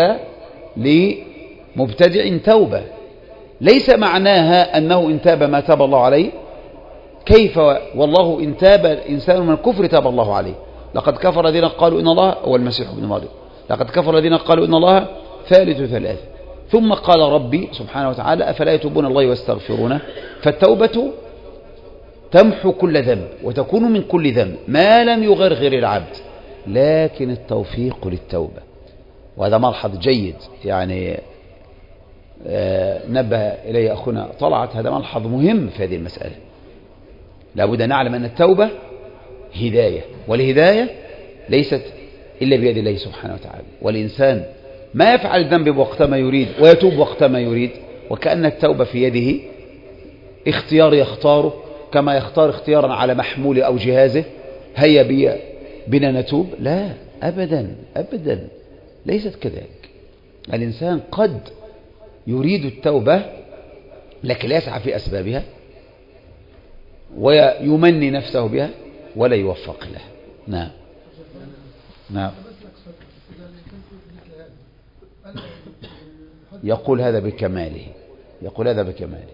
لمبتدع توبة، ليس معناها أنه إن تاب ما تاب الله عليه. كيف والله إن تاب الإنسان من الكفر تاب الله عليه؟ لقد كفر الذين قالوا إن الله هو المسيح ابن مريم، لقد كفر الذين قالوا إن الله ثالث ثلاث. ثم قال ربي سبحانه وتعالى أفلا يتوبون الله ويستغفرونه. فالتوبة تمحو كل ذنب وتكون من كل ذنب ما لم يغرغر العبد، لكن التوفيق للتوبة. وهذا ملحظ جيد يعني آه نبه إليه أخونا طلعت، هذا ملحظ مهم في هذه المسألة. لابد أن نعلم أن التوبة هداية، والهداية ليست إلا بيد الله سبحانه وتعالى. والإنسان ما يفعل الذنب وقتما يريد ويتوب وقتما يريد، وكأن التوبة في يده اختيار يختاره كما يختار اختيارا على محمول أو جهازه. هيا بي بنا نتوب؟ لا أبدا أبدا، ليست كذلك. الإنسان قد يريد التوبة لكن لا يسعى في أسبابها ويمني نفسه بها ولا يوفق له. نعم نعم. يقول هذا بكماله، يقول هذا بكماله.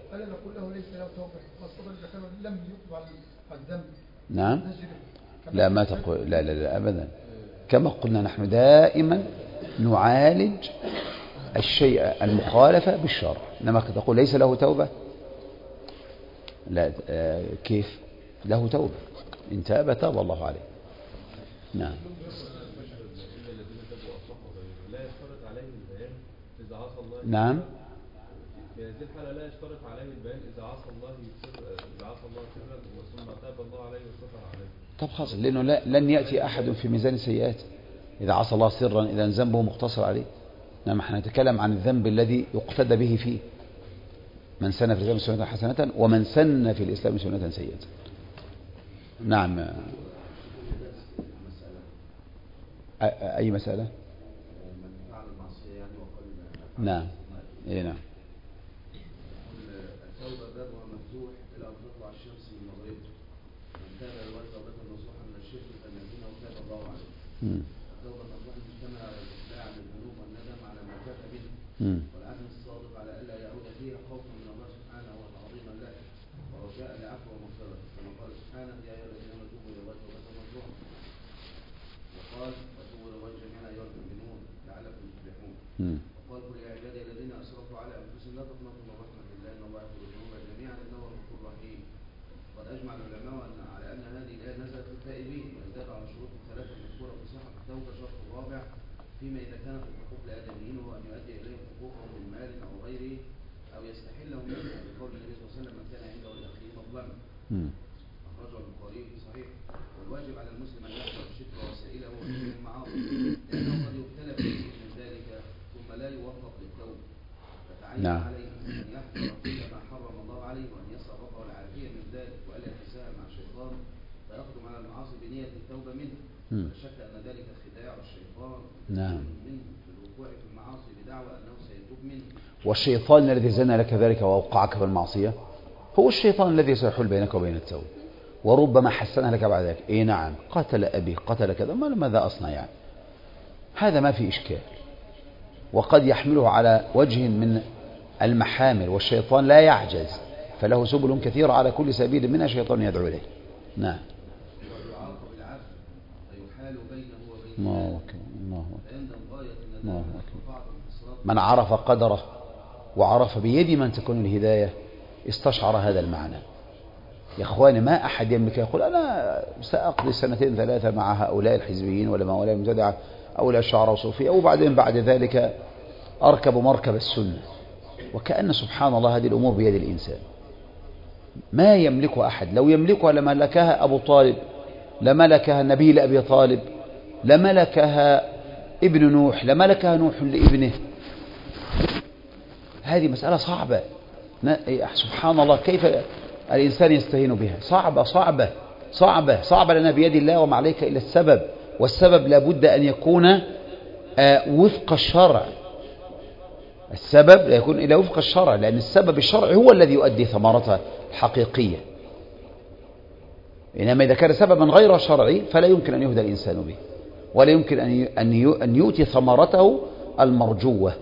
نعم. لا ما تقول، لا لا لا أبدا. كما قلنا نحن دائما نعالج الشيء المخالفة بالشرع. إنما تقول ليس له توبة، لا آه كيف له توبة؟ إن تاب تاب الله عليه. نعم. نعم. في هذه الحالة لا يشترط عليه البيان إذا عصى الله إذا عصى الله سرا ثم تاب الله عليه وستر عليه. طب خلاص، لأنه لا لن يأتي أحد في ميزان السيئات إذا عصى الله سرا إذا ذنبه مقتصر عليه. نعم، احنا نتكلم عن الذنب الذي يقتدى به فيه. من سن في الإسلام سنة حسنة ومن سن في الإسلام سنة سيئة. نعم. أي مسألة؟ نعم. إيه نعم. التوبة بابها مفتوح إلى أن تطلع الشمس من مغربها. من تاب الوجه توبة نصوحا من الشرك فليكن تاب الله عليه. التوبة تطلع المجتمع على الإقلاع عن الذنوب والندم على ما فات منه. والعزم الصادق على ألا يعود فيها خوفا من الله سبحانه وتعظيما له ورجاء لعفو ومغفرة، كما قال سبحانه يا أيها الذين آمنوا توبوا إلى الله توبة نصوحا. وقال وتوبوا إلى الله جميعا أيها المؤمنون لعلكم تفلحون. وقال قل يا عبادي الذين أسرفوا على أنفسهم لا تقنطوا من رحمة الله إن الله يغفر الذنوب جميعا إنه هو الغفور الرحيم. وقد أجمع العلماء على أن هذه الآية نزلت في التائبين وازداد على شروط الثلاثة المذكورة في صحة التوبة شرط الرابع فيما إذا كانت الحقوق لآدميين وهو أن يؤدي إليهم حقوقهم من مال أو غيره أو يستحلهم منه بقول النبي صلى الله عليه وسلم من كان عنده لأخيه مظلمة. أخرجه البخاري في صحيح. والواجب على المسلم أن يحذر الشرك ووسائله وجميع المعاصي لأنه قد يبتلى به من ذلك ثم لا يوفق للتوبة. فتعين عليه أن يحذر كل ما حرم الله عليه وأن يسأل ربه العافية من ذلك وألا يتساهل مع الشيطان فيقدم على المعاصي بنية التوبة منه. لا شك أن ذلك خداع الشيطان منه في الوقوع في المعاصي بدعوى أنه سيتوب منه. والشيطان الذي زن لك ذلك وأوقعك في المعصية هو الشيطان الذي سيحول بينك وبين التوبة، وربما حسنها لك بعد ذلك. إيه نعم، قتل أبي قتل كذا، ماذا أصنع يعني؟ هذا ما في إشكال، وقد يحمله على وجه من المحامل، والشيطان لا يعجز فله سبل كثيرة على كل سبيل منها شيطان يدعو إليه. نعم. الله أكبر الله أكبر. من عرف قدره وعرف بيد من تكون الهداية استشعر هذا المعنى. يا إخواني، ما أحد يملك يقول أنا سأقضي سنتين ثلاثة مع هؤلاء الحزبيين ولا مع هؤلاء المبتدعة أو الأشاعرة وصوفية وبعدين بعد ذلك أركب مركب السنة، وكأن سبحان الله هذه الأمور بيد الإنسان. ما يملكها أحد، لو يملكها لملكها أبو طالب، لملكها النبي لأبي طالب، لملكها ابن نوح، لملكها نوح لابنه. هذه مسألة صعبة سبحان الله، كيف الإنسان يستهين بها؟ صعبة صعبة صعبة صعبة لنا بيد الله وما عليك إلا السبب، والسبب لابد أن يكون آه وفق الشرع. السبب لا يكون إلا وفق الشرع، لأن السبب الشرعي هو الذي يؤدي ثمرته الحقيقية. إنما إذا كان سببا غير شرعي فلا يمكن أن يهدى الإنسان به، ولا يمكن أن يؤتي ثمرته المرجوة.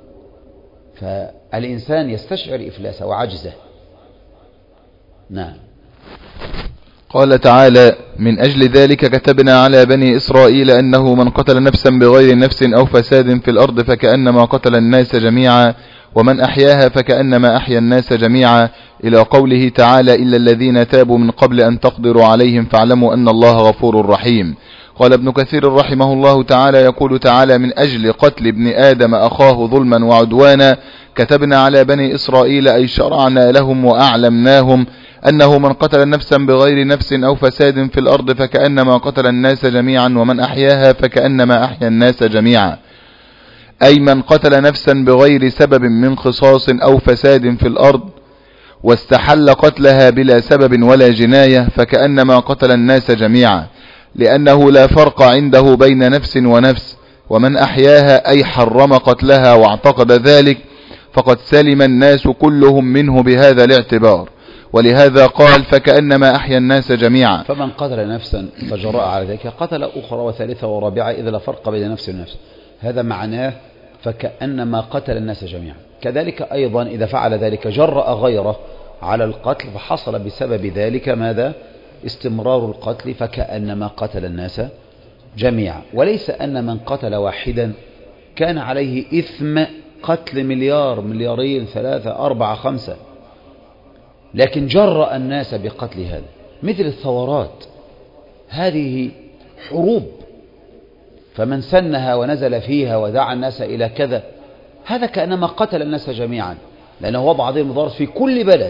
فالإنسان يستشعر إفلاسه وعجزه. نعم. قال تعالى من أجل ذلك كتبنا على بني إسرائيل أنه من قتل نفسا بغير نفس أو فساد في الأرض فكأنما قتل الناس جميعا ومن أحياها فكأنما أحيا الناس جميعا إلى قوله تعالى إلا الذين تابوا من قبل أن تقدروا عليهم فاعلموا أن الله غفور رحيم. قال ابن كثير رحمه الله تعالى يقول تعالى من أجل قتل ابن آدم أخاه ظلما وعدوانا كتبنا على بني إسرائيل أي شرعنا لهم وأعلمناهم أنه من قتل نفسا بغير نفس أو فساد في الأرض فكأنما قتل الناس جميعا ومن أحياها فكأنما أحيا الناس جميعا، أي من قتل نفسا بغير سبب من خصاص أو فساد في الأرض واستحل قتلها بلا سبب ولا جناية فكأنما قتل الناس جميعا. لأنه لا فرق عنده بين نفس ونفس، ومن أحياها أي حرم قتلها واعتقد ذلك فقد سلم الناس كلهم منه بهذا الاعتبار، ولهذا قال فكأنما أحيا الناس جميعا. فمن قتل نفسا فجرأ على ذلك قتل أخرى وثالثة ورابعة إذا لا فرق بين نفس ونفس، هذا معناه فكأنما قتل الناس جميعا. كذلك أيضا إذا فعل ذلك جرأ غيره على القتل فحصل بسبب ذلك ماذا؟ استمرار القتل فكأنما قتل الناس جميعا. وليس أن من قتل واحدا كان عليه إثم قتل مليار مليارين ثلاثة أربعة خمسة، لكن جرأ الناس بقتل هذا، مثل الثورات، هذه حروب، فمن سنها ونزل فيها ودعا الناس إلى كذا هذا كأنما قتل الناس جميعا، لأنه وضع عليهم ضرر في كل بلد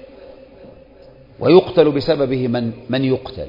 ويقتل بسببه من, من يقتل.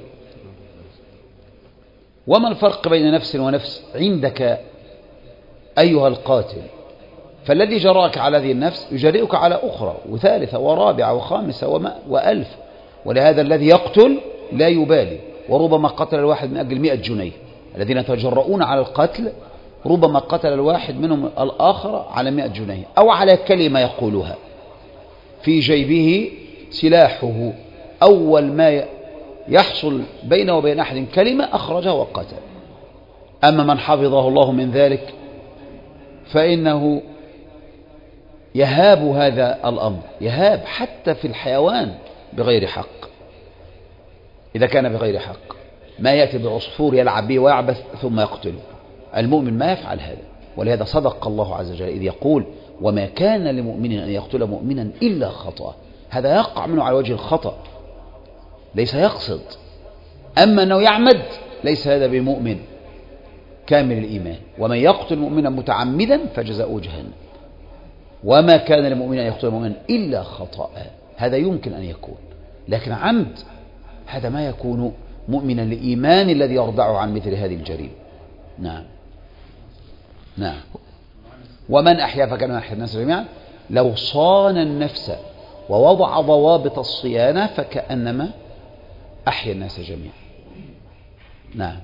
وما الفرق بين نفس ونفس عندك أيها القاتل؟ فالذي جراك على هذه النفس يجرئك على أخرى وثالثة ورابعة وخامسة وما وألف. ولهذا الذي يقتل لا يبالي، وربما قتل الواحد من أجل مئة جنيه. الذين يتجرؤون على القتل ربما قتل الواحد منهم الآخر على مئة جنيه أو على كلمة يقولها في جيبه سلاحه، أول ما يحصل بينه وبين أحد كلمة أخرجه وقتل. أما من حفظه الله من ذلك فإنه يهاب هذا الأمر، يهاب حتى في الحيوان بغير حق. إذا كان بغير حق ما يأتي بعصفور يلعب به ويعبث ثم يقتله، المؤمن ما يفعل هذا. ولهذا صدق الله عز وجل إذ يقول وما كان لمؤمن أن يقتل مؤمنا إلا خطأ. هذا يقع منه على وجه الخطأ ليس يقصد. أما أنه يعمد ليس هذا بمؤمن كامل الإيمان. ومن يقتل مؤمنا متعمدا فجزاؤه جهنم. وما كان لمؤمن أن يقتل مؤمنا إلا خطأ، هذا يمكن أن يكون، لكن عمد هذا ما يكون مؤمنا لإيمان الذي يرضعه عن مثل هذه الجريمة. نعم نعم. ومن أحيا فكأنما أحيا الناس جميعا، لو صان النفس ووضع ضوابط الصيانة فكأنما أحيا الناس جميعا. نعم.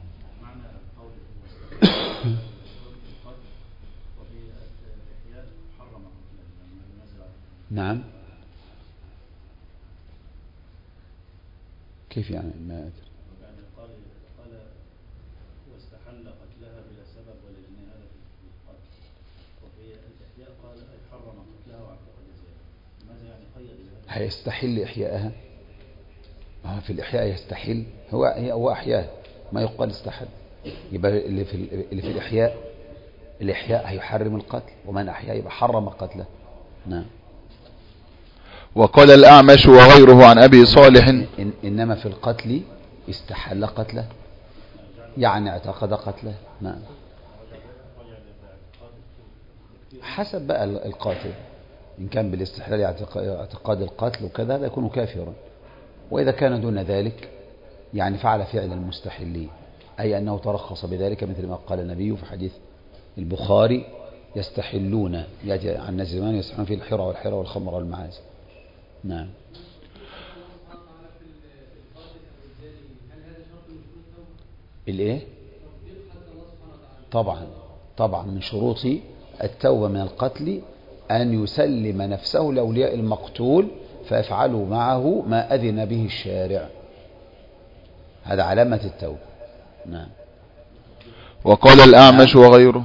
نعم. كيف يعني ما أدري؟ يعني قال قال واستحل قتلها بلا سبب ولأن هذا في القتل، وفي الإحياء قال أي حرم قتلها واعتقد ذلك. لماذا يعني قيد بهذا؟ هيستحل إحياءها؟ آه في الإحياء يستحل، هو هو أحياء ما يقال استحل. يبقى اللي في اللي في الإحياء الإحياء هيحرم القتل، ومن أحياء يبقى حرم قتله. نعم. وقال الأعمش وغيره عن أبي صالح إن إنما في القتل استحل قتله، يعني اعتقد قتله. نعم. حسب بقى القاتل، إن كان بالاستحلال اعتقاد القتل وكذا هذا يكون كافرا، وإذا كان دون ذلك يعني فعل فعل المستحلين، أي أنه ترخص بذلك، مثل ما قال النبي في حديث البخاري يستحلون، يأتي عن الناس زمان يستحلون فيه الحرى والحرى والخمر والمعازف. نعم. الايه؟ طبعا طبعا من شروط التوبة من القتل أن يسلم نفسه لأولياء المقتول فيفعلوا معه ما أذن به الشارع، هذا علامة التوبة. نعم. وقال الأعمش وغيره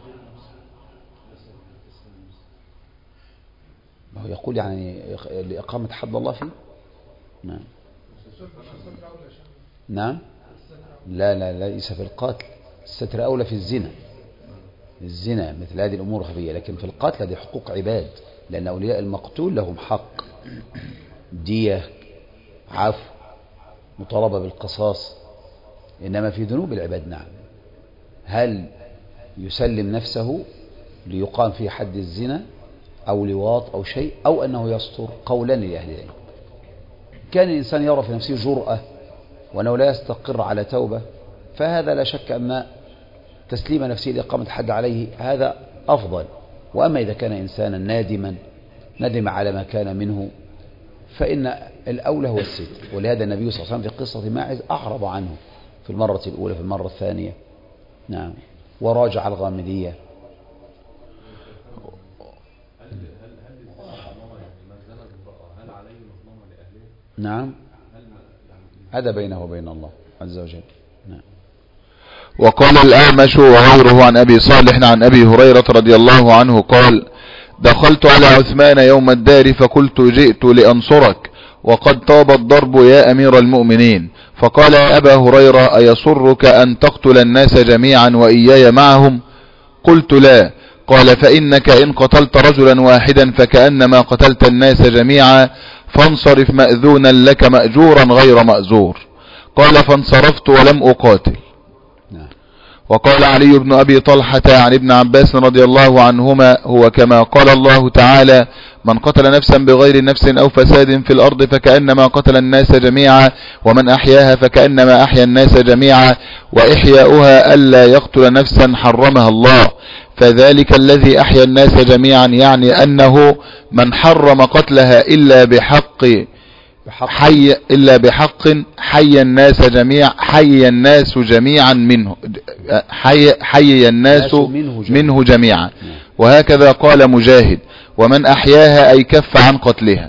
ما هو يقول يعني لإقامة حد الله فيه. نعم نعم. لا لا لا ليس في القتل، الستر أولى في الزنا، الزنا مثل هذه الأمور خفية، لكن في القتل هذه حقوق عباد، لأن أولياء المقتول لهم حق، دية، عفو، مطالبة بالقصاص. إنما في ذنوب العباد نعم، هل يسلم نفسه ليقام في حد الزنا أو لواط أو شيء، أو أنه يستر؟ قولا لأهل العلم. كان الإنسان يرى في نفسه جرأة وأنه لا يستقر على توبة، فهذا لا شك أن تسليم نفسه لإقامة حد عليه هذا أفضل. وأما إذا كان إنسانا نادما ندم على ما كان منه فإن الأولى هو الستر. ولهذا النبي صلى الله عليه وسلم في قصة ماعز أعرض عنه في المرة الأولى في المرة الثانية. نعم. وراجع الغامدية. هل هل هل المظلمة يعني من زنى بامرأة هل عليه مظلمة لأهله؟ نعم. هل يعني هذا بينه وبين الله عز وجل. نعم. وقال الأعمش وغيره عن أبي صالح عن أبي هريرة رضي الله عنه قال: دخلت على عثمان يوم الدار فقلت: جئت لأنصرك وقد طاب الضرب يا أمير المؤمنين. فقال: يا أبا هريرة أيسرك أن تقتل الناس جميعا وإياي معهم؟ قلت: لا. قال: فإنك إن قتلت رجلا واحدا فكأنما قتلت الناس جميعا، فانصرف مأذونا لك مأجورا غير مأزور. قال: فانصرفت ولم أقاتل. وقال علي بن أبي طلحة عن ابن عباس رضي الله عنهما: هو كما قال الله تعالى: من قتل نفسا بغير نفس أو فساد في الأرض فكأنما قتل الناس جميعا، ومن أحياها فكأنما أحيا الناس جميعا، وإحياؤها ألا يقتل نفسا حرمها الله، فذلك الذي أحيا الناس جميعا يعني أنه من حرم قتلها إلا بحق حي إلا بحق حي الناس جميع حي الناس جميعا منه حي, حي الناس منه جميعا. وهكذا قال مجاهد: ومن أحياها أي كف عن قتلها.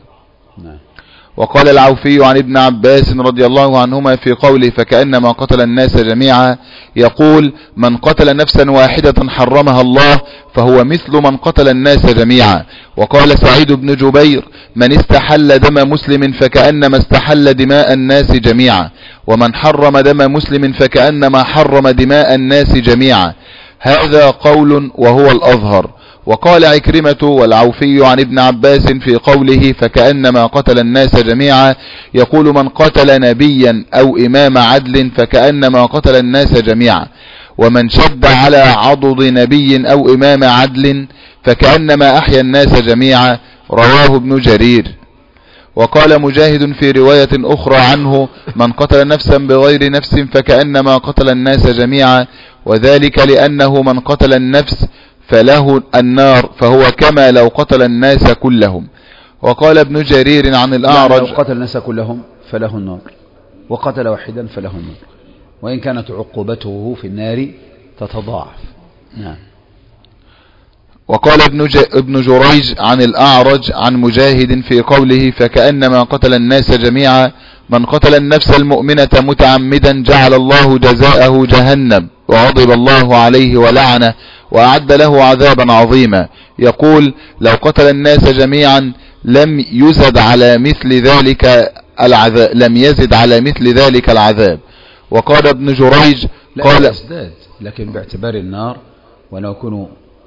وقال العوفي عن ابن عباس رضي الله عنهما في قوله: فكأنما قتل الناس جميعا، يقول: من قتل نفسا واحدة حرمها الله فهو مثل من قتل الناس جميعا. وقال سعيد بن جبير: من استحل دم مسلم فكأنما استحل دماء الناس جميعا، ومن حرم دم مسلم فكأنما حرم دماء الناس جميعا. هذا قول وهو الأظهر. وقال عكرمة والعوفي عن ابن عباس في قوله: فكأنما قتل الناس جميعا، يقول: من قتل نبيا أو إمام عدل فكأنما قتل الناس جميعا، ومن شد على عضد نبي أو إمام عدل فكأنما أحيا الناس جميعا. رواه ابن جرير. وقال مجاهد في رواية أخرى عنه: من قتل نفسا بغير نفس فكأنما قتل الناس جميعا، وذلك لأنه من قتل النفس فله النار، فهو كما لو قتل الناس كلهم. وقال ابن جرير عن الأعرج: لو قتل الناس كلهم فله النار، وقتل واحدا فله النار، وإن كانت عقوبته في النار تتضاعف. نعم. وقال ابن, ابن جريج عن الأعرج عن مجاهد في قوله: فكأنما قتل الناس جميعا، من قتل النفس المؤمنة متعمدا جعل الله جزاءه جهنم، وغضب الله عليه ولعنه وأعد له عذابا عظيما. يقول: لو قتل الناس جميعا لم يزد على مثل ذلك العذاب لم يزد على مثل ذلك العذاب. وقال ابن جريج: قال ازداد، لكن باعتبار النار ولو يكون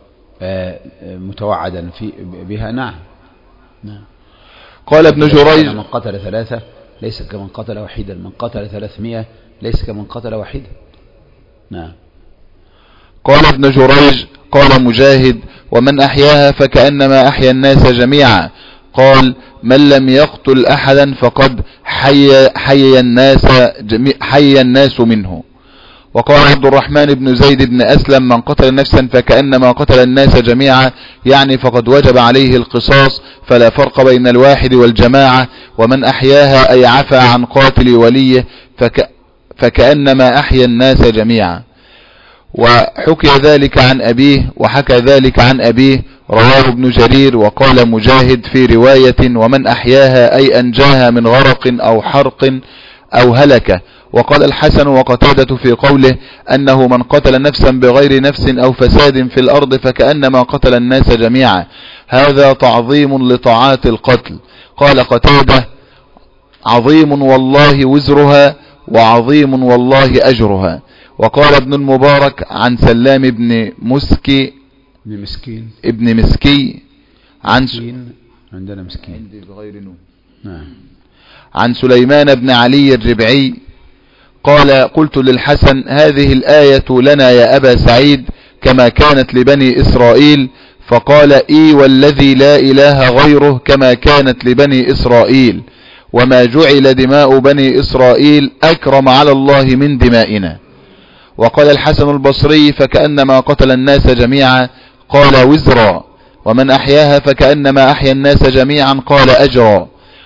متوعدا في بها. نعم. نعم. قال ابن جريج: من قتل ثلاثة ليس كمن قتل واحدا، من قتل ثلاثمائة ليس كمن قتل واحدا. نعم. قال ابن جريج: قال مجاهد: ومن أحياها فكأنما أحيا الناس جميعا. قال: من لم يقتل أحدا فقد حي, حي, الناس حي الناس منه. وقال عبد الرحمن بن زيد بن أسلم: من قتل نفسا فكأنما قتل الناس جميعا، يعني فقد وجب عليه القصاص، فلا فرق بين الواحد والجماعة. ومن أحياها أي عفى عن قاتل وليه فك فكأنما أحيا الناس جميعا. وحكي ذلك عن أبيه وحكى ذلك عن أبيه. رواه ابن جرير. وقال مجاهد في رواية: ومن أحياها أي أنجاها من غرق أو حرق أو هلكة. وقال الحسن وقتادة في قوله: أنه من قتل نفسا بغير نفس أو فساد في الأرض فكأنما قتل الناس جميعا. هذا تعظيم لطاعات القتل. قال قتادة: عظيم والله وزرها، وعظيم والله أجرها. وقال ابن المبارك عن سلام بن مسكي ابن مسكين ابن مسكي عن مسكين عندنا مسكين عندي بغير نون. نعم. عن سليمان بن علي الربعي قال: قلت للحسن: هذه الآية لنا يا أبا سعيد كما كانت لبني إسرائيل؟ فقال: إي والذي لا إله غيره كما كانت لبني إسرائيل، وما جعل دماء بني إسرائيل أكرم على الله من دمائنا. وقال الحسن البصري: فكأنما قتل الناس جميعا. قال: وزرا. ومن أحياها فكأنما أحيا الناس جميعا. قال: أجرا.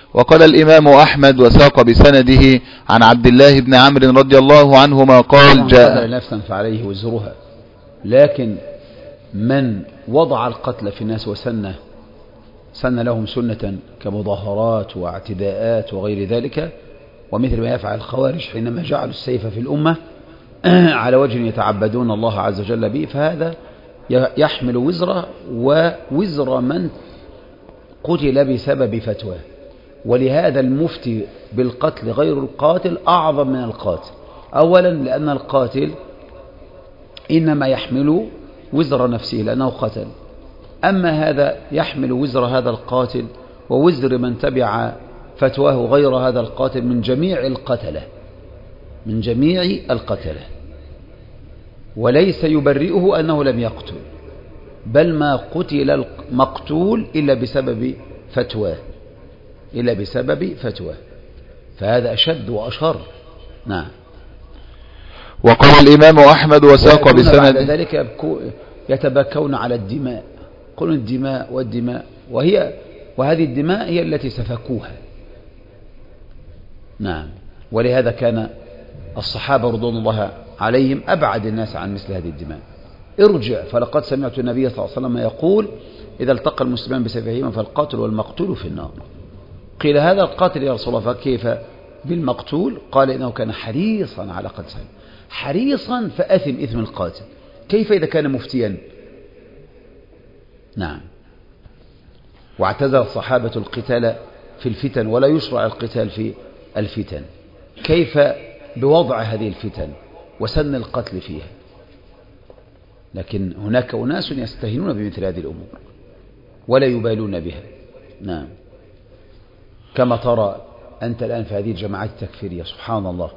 وقال الإمام أحمد وساق بسنده عن عبد الله بن عمرو رضي الله عنهما قال جاء نفسا فعليه وزرها، لكن من وضع القتل في الناس وسنه سن لهم سنة كمظاهرات واعتداءات وغير ذلك، ومثل ما يفعل الخوارج حينما جعلوا السيف في الأمة على وجه يتعبدون الله عز وجل به، فهذا يحمل وزره ووزر من قتل بسبب فتوى. ولهذا المفتي بالقتل غير القاتل أعظم من القاتل، أولا لأن القاتل إنما يحمل وزر نفسه لأنه قتل، أما هذا يحمل وزر هذا القاتل ووزر من تبع فتواه غير هذا القاتل من جميع القتلة من جميع القتلة وليس يبرئه أنه لم يقتل، بل ما قتل المقتول إلا بسبب فتواه إلا بسبب فتواه فهذا أشد وأشر. نعم. وقال الإمام أحمد وساق بسند بعد ذلك يتبكون على الدماء، قلوا الدماء والدماء، وهي وهذه الدماء هي التي سفكوها. نعم. ولهذا كان الصحابة رضوان الله عليهم أبعد الناس عن مثل هذه الدماء. ارجع فلقد سمعت النبي صلى الله عليه وسلم يقول إذا التقى المسلمان بسيفيهما فالقاتل والمقتول في النار. قيل هذا القاتل يا رسول الله فكيف بالمقتول؟ قال إنه كان حريصا على قتل سيف، حريصا فأثم إثم القاتل، كيف إذا كان مفتيا؟ نعم. واعتزل الصحابة القتال في الفتن ولا يشرع القتال في الفتن، كيف بوضع هذه الفتن وسن القتل فيها؟ لكن هناك أناس يستهينون بمثل هذه الأمور ولا يبالون بها. نعم. كما ترى أنت الآن في هذه الجماعات التكفيرية، سبحان الله،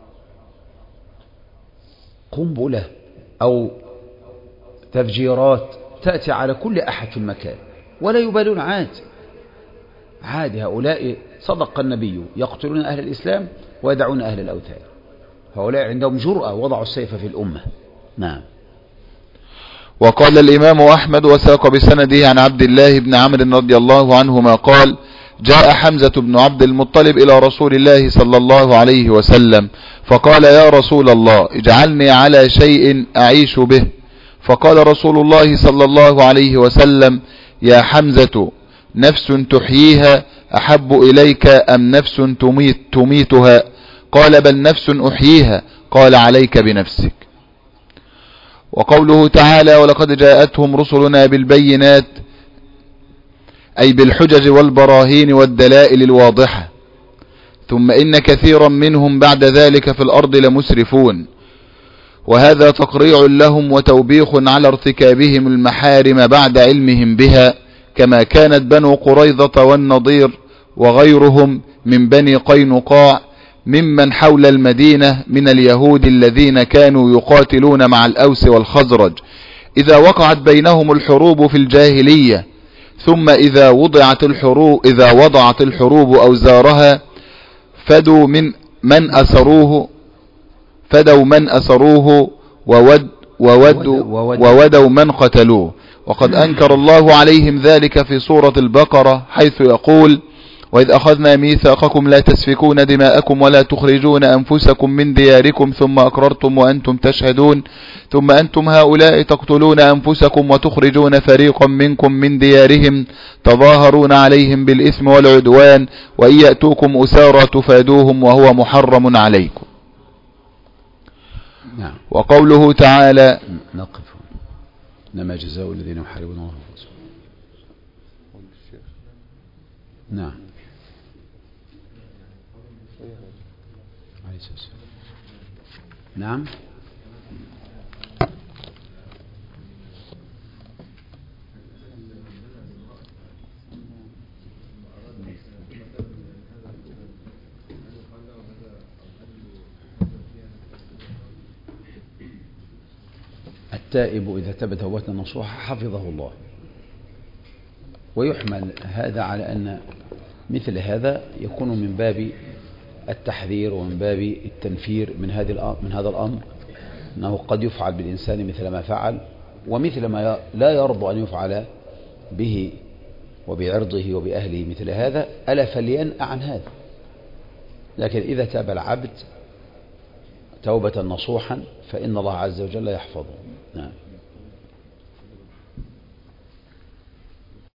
قنبلة أو تفجيرات تأتي على كل أحد في المكان ولا يبالون، عاد عاد هؤلاء صدق النبي يقتلون أهل الإسلام ويدعون أهل الأوثان، هؤلاء عندهم جرأة وضعوا السيف في الأمة. نعم. وقال الإمام أحمد وساق بسنده عن عبد الله بن عمرو رضي الله عنهما قال جاء حمزة بن عبد المطلب إلى رسول الله صلى الله عليه وسلم فقال يا رسول الله اجعلني على شيء أعيش به، فقال رسول الله صلى الله عليه وسلم يا حمزة نفس تحييها أحب إليك أم نفس تميت تميتها؟ قال بل نفس أحييها. قال عليك بنفسك. وقوله تعالى ولقد جاءتهم رسلنا بالبينات أي بالحجج والبراهين والدلائل الواضحة، ثم إن كثيرا منهم بعد ذلك في الأرض لمسرفون، وهذا تقريع لهم وتوبيخ على ارتكابهم المحارم بعد علمهم بها، كما كانت بنو قريظة والنضير وغيرهم من بني قينقاع ممن حول المدينة من اليهود الذين كانوا يقاتلون مع الأوس والخزرج إذا وقعت بينهم الحروب في الجاهلية، ثم إذا وضعت الحروب إذا وضعت الحروب أوزارها فدوا من من أسروه فدوا من أسروه وود وودوا وودوا من قتلوه. وقد أنكر الله عليهم ذلك في سورة البقرة حيث يقول وإذ أخذنا ميثاقكم لا تسفكون دماءكم ولا تخرجون أنفسكم من دياركم ثم أقررتم وأنتم تشهدون ثم أنتم هؤلاء تقتلون أنفسكم وتخرجون فريقا منكم من ديارهم تظاهرون عليهم بالإثم والعدوان وإن يأتوكم أسارى تفادوهم وهو محرم عليكم. نعم. وقوله تعالى نقف إنما جزاء الذين يحاربون الله ورسوله. نعم. نعم. التائب إذا تاب توبة نصوحة حفظه الله، ويحمل هذا على أن مثل هذا يكون من باب التحذير ومن باب التنفير من هذه من هذا الأمر، أنه قد يفعل بالإنسان مثل ما فعل ومثل ما لا يرضى أن يفعل به وبعرضه وبأهله مثل هذا ألا فلينأ عن هذا. لكن إذا تاب العبد توبة نصوحا فإن الله عز وجل يحفظه. نعم.